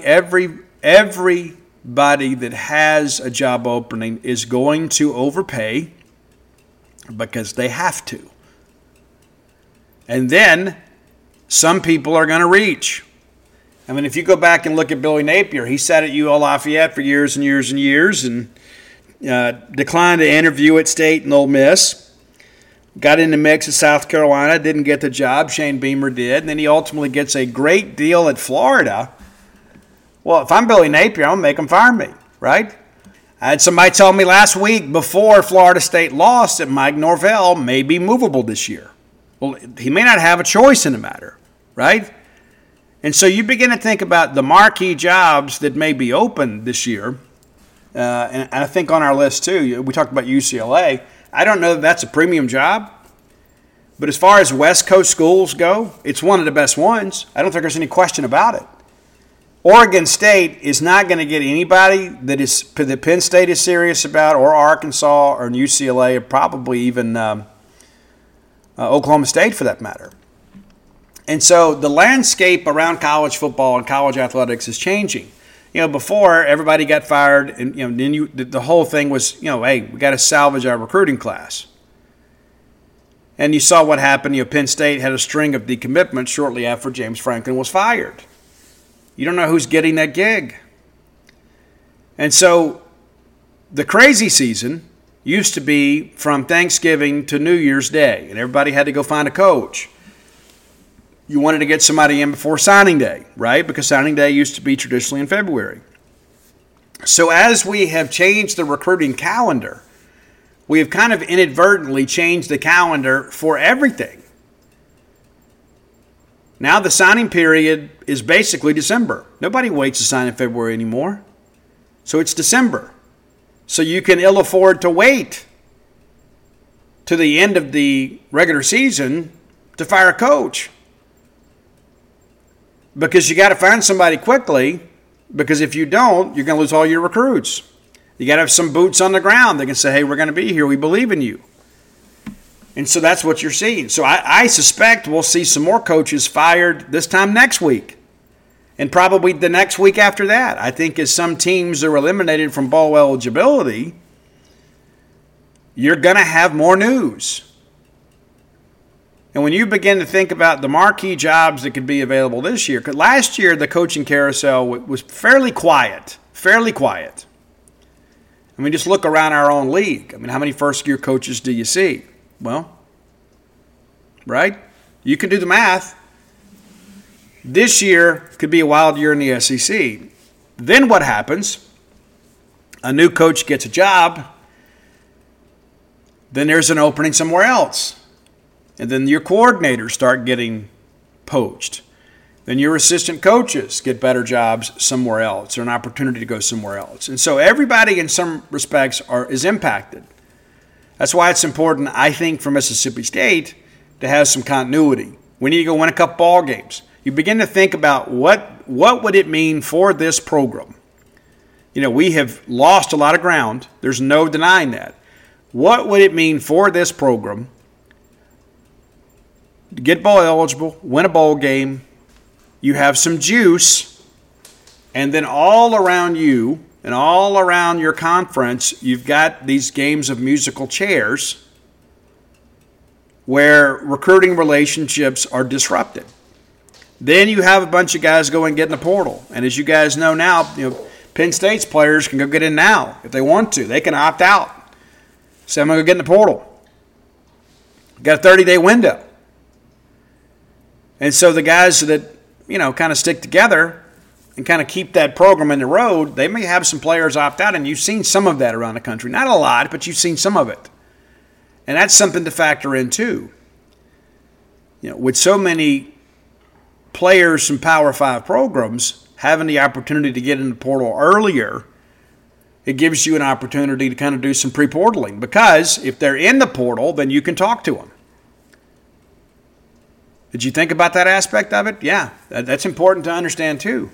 [SPEAKER 2] that has a job opening is going to overpay because they have to. And then some people are going to reach. I mean, if you go back and look at Billy Napier, he sat at UL Lafayette for years and years and years and declined to interview at State and Ole Miss. Got in the mix at South Carolina, didn't get the job. Shane Beamer did. And then he ultimately gets a great deal at Florida. Well, if I'm Billy Napier, I'm going to make him fire me, right? I had somebody tell me last week before Florida State lost that Mike Norvell may be movable this year. Well, he may not have a choice in the matter, right? And so you begin to think about the marquee jobs that may be open this year. And I think on our list, too, we talked about UCLA. I don't know that that's a premium job. But as far as West Coast schools go, it's one of the best ones. I don't think there's any question about it. Oregon State is not going to get anybody that Penn State is serious about, or Arkansas, or UCLA, or probably even Oklahoma State for that matter. And so the landscape around college football and college athletics is changing. Before everybody got fired, and then the whole thing was, hey, we got to salvage our recruiting class. And you saw what happened. Penn State had a string of decommitments shortly after James Franklin was fired. You don't know who's getting that gig. And so the crazy season used to be from Thanksgiving to New Year's Day, and everybody had to go find a coach. You wanted to get somebody in before signing day, right? Because signing day used to be traditionally in February. So as we have changed the recruiting calendar, we have kind of inadvertently changed the calendar for everything. Now the signing period is basically December. Nobody waits to sign in February anymore. So it's December. So you can ill afford to wait to the end of the regular season to fire a coach. Because you got to find somebody quickly, because if you don't, you're going to lose all your recruits. You got to have some boots on the ground. They can say, hey, we're going to be here. We believe in you. And so that's what you're seeing. So I suspect we'll see some more coaches fired this time next week, and probably the next week after that. I think as some teams are eliminated from bowl eligibility, you're going to have more news. And when you begin to think about the marquee jobs that could be available this year, because last year the coaching carousel was fairly quiet. I mean, just look around our own league. I mean, how many first-year coaches do you see? Well, right? You can do the math. This year could be a wild year in the SEC. Then what happens? A new coach gets a job. Then there's an opening somewhere else. And then your coordinators start getting poached. Then your assistant coaches get better jobs somewhere else, or an opportunity to go somewhere else. And so everybody in some respects is impacted. That's why it's important, I think, for Mississippi State to have some continuity. We need to go win a couple ball games. You begin to think about what would it mean for this program. We have lost a lot of ground. There's no denying that. What would it mean for this program to get bowl eligible, win a bowl game? You have some juice, And then all around you and all around your conference, you've got these games of musical chairs where recruiting relationships are disrupted. Then you have a bunch of guys go and get in the portal. And as you guys know now, Penn State's players can go get in now if they want to. They can opt out. Say, I'm going to go get in the portal. Got a 30-day window. And so the guys that, kind of stick together and kind of keep that program in the road, they may have some players opt out, and you've seen some of that around the country. Not a lot, but you've seen some of it. And that's something to factor in too. With so many players from Power 5 programs having the opportunity to get in the portal earlier, it gives you an opportunity to kind of do some pre-portaling, because if they're in the portal, then you can talk to them. Did you think about that aspect of it? Yeah, that's important to understand too.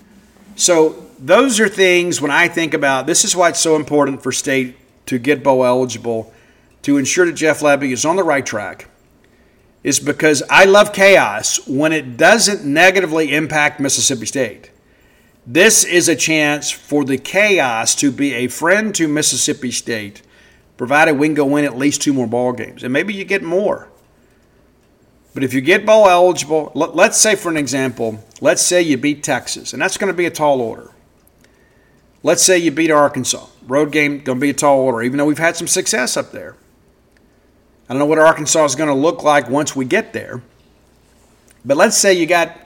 [SPEAKER 2] So those are things when I think about, this is why it's so important for State to get bowl eligible, to ensure that Jeff Lebby is on the right track, is because I love chaos when it doesn't negatively impact Mississippi State. This is a chance for the chaos to be a friend to Mississippi State, provided we can go win at least 2 more ball games. And maybe you get more. But if you get bowl eligible, let's say for an example, let's say you beat Texas, and that's going to be a tall order. Let's say you beat Arkansas. Road game, going to be a tall order, even though we've had some success up there. I don't know what Arkansas is going to look like once we get there. But let's say you got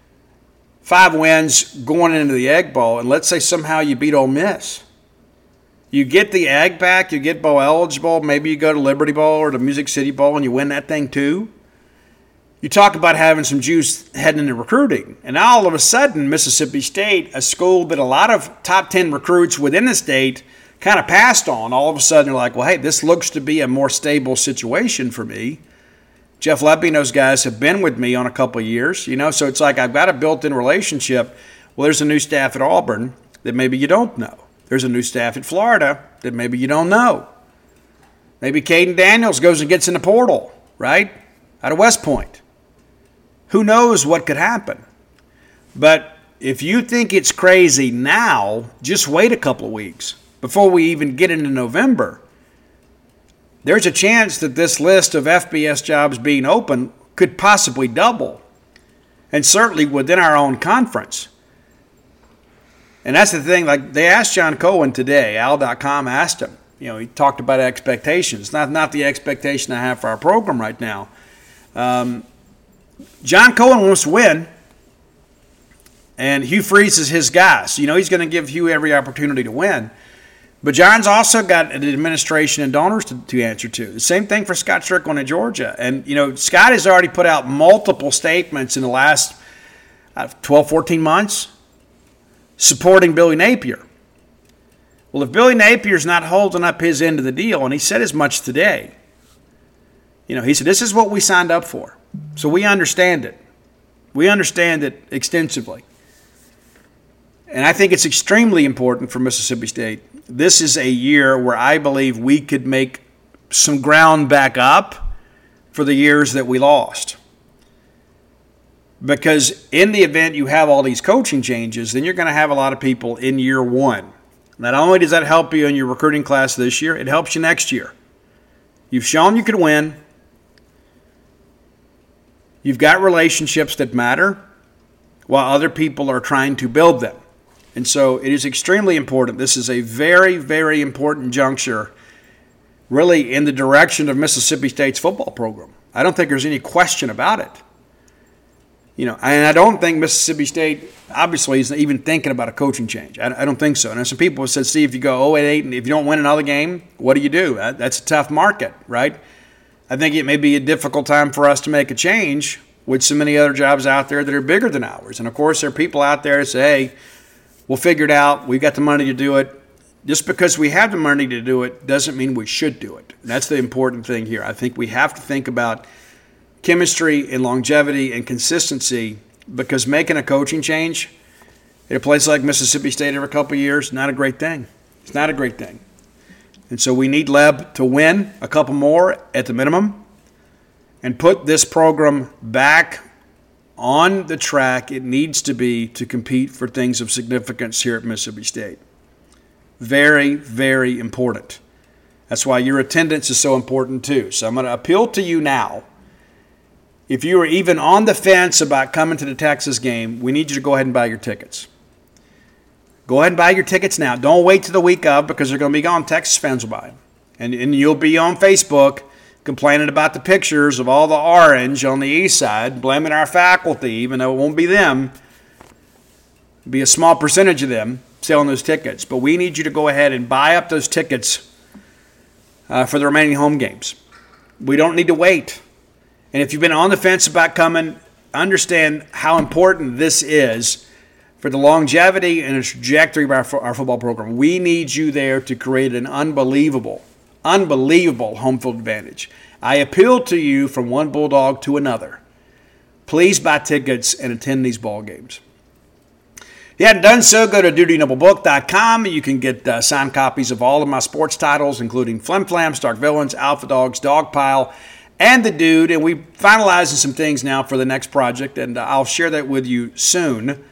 [SPEAKER 2] 5 wins going into the Egg Bowl, and let's say somehow you beat Ole Miss. You get the Egg back, you get bowl eligible, maybe you go to Liberty Bowl or the Music City Bowl and you win that thing too. You talk about having some juice heading into recruiting. And now all of a sudden, Mississippi State, a school that a lot of top 10 recruits within the state kind of passed on, all of a sudden they're like, well, hey, this looks to be a more stable situation for me. Jeff Lebby and those guys have been with me on a couple of years, so it's like I've got a built-in relationship. Well, there's a new staff at Auburn that maybe you don't know. There's a new staff at Florida that maybe you don't know. Maybe Caden Daniels goes and gets in the portal, right, out of West Point. Who knows what could happen? But if you think it's crazy now, just wait a couple of weeks before we even get into November. There's a chance that this list of FBS jobs being open could possibly double, and certainly within our own conference. And that's the thing, like they asked John Cohen today, Al.com asked him, he talked about expectations, not the expectation I have for our program right now. John Cohen wants to win, and Hugh Freeze is his guy. So, he's going to give Hugh every opportunity to win. But John's also got an administration and donors to answer to. The same thing for Scott Strickland in Georgia. And, Scott has already put out multiple statements in the last 12, 14 months supporting Billy Napier. Well, if Billy Napier's not holding up his end of the deal, and he said as much today, he said, this is what we signed up for. So we understand it. We understand it extensively. And I think it's extremely important for Mississippi State. This is a year where I believe we could make some ground back up for the years that we lost. Because in the event you have all these coaching changes, then you're going to have a lot of people in year one. Not only does that help you in your recruiting class this year, it helps you next year. You've shown you could win. You've got relationships that matter while other people are trying to build them. And so it is extremely important. This is a very, very important juncture, really, in the direction of Mississippi State's football program. I don't think there's any question about it. And I don't think Mississippi State, obviously, is even thinking about a coaching change. I don't think so. And some people have said, Steve, if you go 0-8, and if you don't win another game, what do? That's a tough market, right? I think it may be a difficult time for us to make a change with so many other jobs out there that are bigger than ours. And, of course, there are people out there that say, hey, we'll figure it out. We've got the money to do it. Just because we have the money to do it doesn't mean we should do it. And that's the important thing here. I think we have to think about chemistry and longevity and consistency, because making a coaching change at a place like Mississippi State every couple of years is not a great thing. It's not a great thing. And so we need Leb to win a couple more at the minimum and put this program back on the track it needs to be to compete for things of significance here at Mississippi State. Very, very important. That's why your attendance is so important too. So I'm going to appeal to you now. If you are even on the fence about coming to the Texas game, we need you to go ahead and buy your tickets. Go ahead and buy your tickets now. Don't wait till the week of, because they're going to be gone. Texas fans will buy them. And you'll be on Facebook complaining about the pictures of all the orange on the east side, blaming our faculty, even though it won't be them. It'll be a small percentage of them selling those tickets. But we need you to go ahead and buy up those tickets for the remaining home games. We don't need to wait. And if you've been on the fence about coming, understand how important this is for the longevity and the trajectory of our football program. We need you there to create an unbelievable home field advantage. I appeal to you from one Bulldog to another. Please buy tickets and attend these ball games. If you hadn't done so, go to DutyNobleBook.com. You can get signed copies of all of my sports titles, including Flim Flam, Stark Villains, Alpha Dogs, Dogpile, and The Dude. And we're finalizing some things now for the next project, and I'll share that with you soon.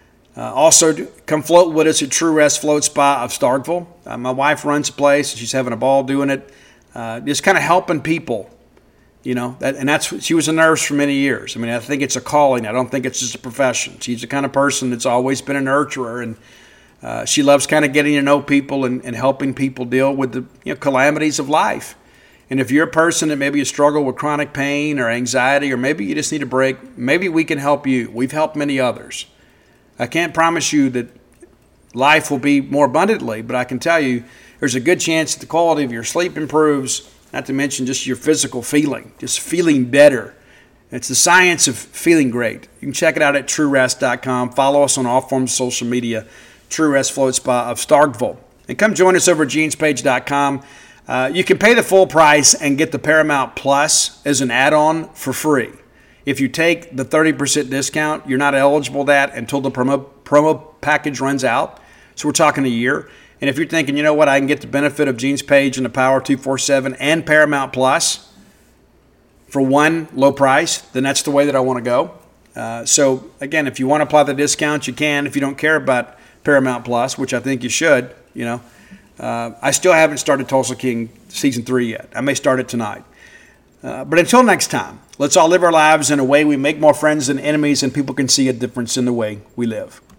[SPEAKER 2] Also, come float with us at True Rest Float Spa of Starkville. My wife runs the place. She's having a ball doing it. Just kind of helping people, you know. She was a nurse for many years. I mean, I think it's a calling. I don't think it's just a profession. She's the kind of person that's always been a nurturer, and she loves kind of getting to know people and helping people deal with the calamities of life. And if you're a person that maybe you struggle with chronic pain or anxiety, or maybe you just need a break, maybe we can help you. We've helped many others. I can't promise you that life will be more abundantly, but I can tell you there's a good chance that the quality of your sleep improves, not to mention just your physical feeling, just feeling better. It's the science of feeling great. You can check it out at TrueRest.com. Follow us on all forms of social media, True Rest Float Spa of Starkville. And come join us over at GenesPage.com. You can pay the full price and get the Paramount Plus as an add-on for free. If you take the 30% discount, you're not eligible for that until the promo package runs out. So we're talking a year. And if you're thinking, you know what, I can get the benefit of Gene's Page and the Power 247 and Paramount Plus for one low price, then that's the way that I want to go. So again, if you want to apply the discount, you can. If you don't care about Paramount Plus, which I think you should, I still haven't started Tulsa King Season 3 yet. I may start it tonight. But until next time, let's all live our lives in a way we make more friends than enemies, and people can see a difference in the way we live.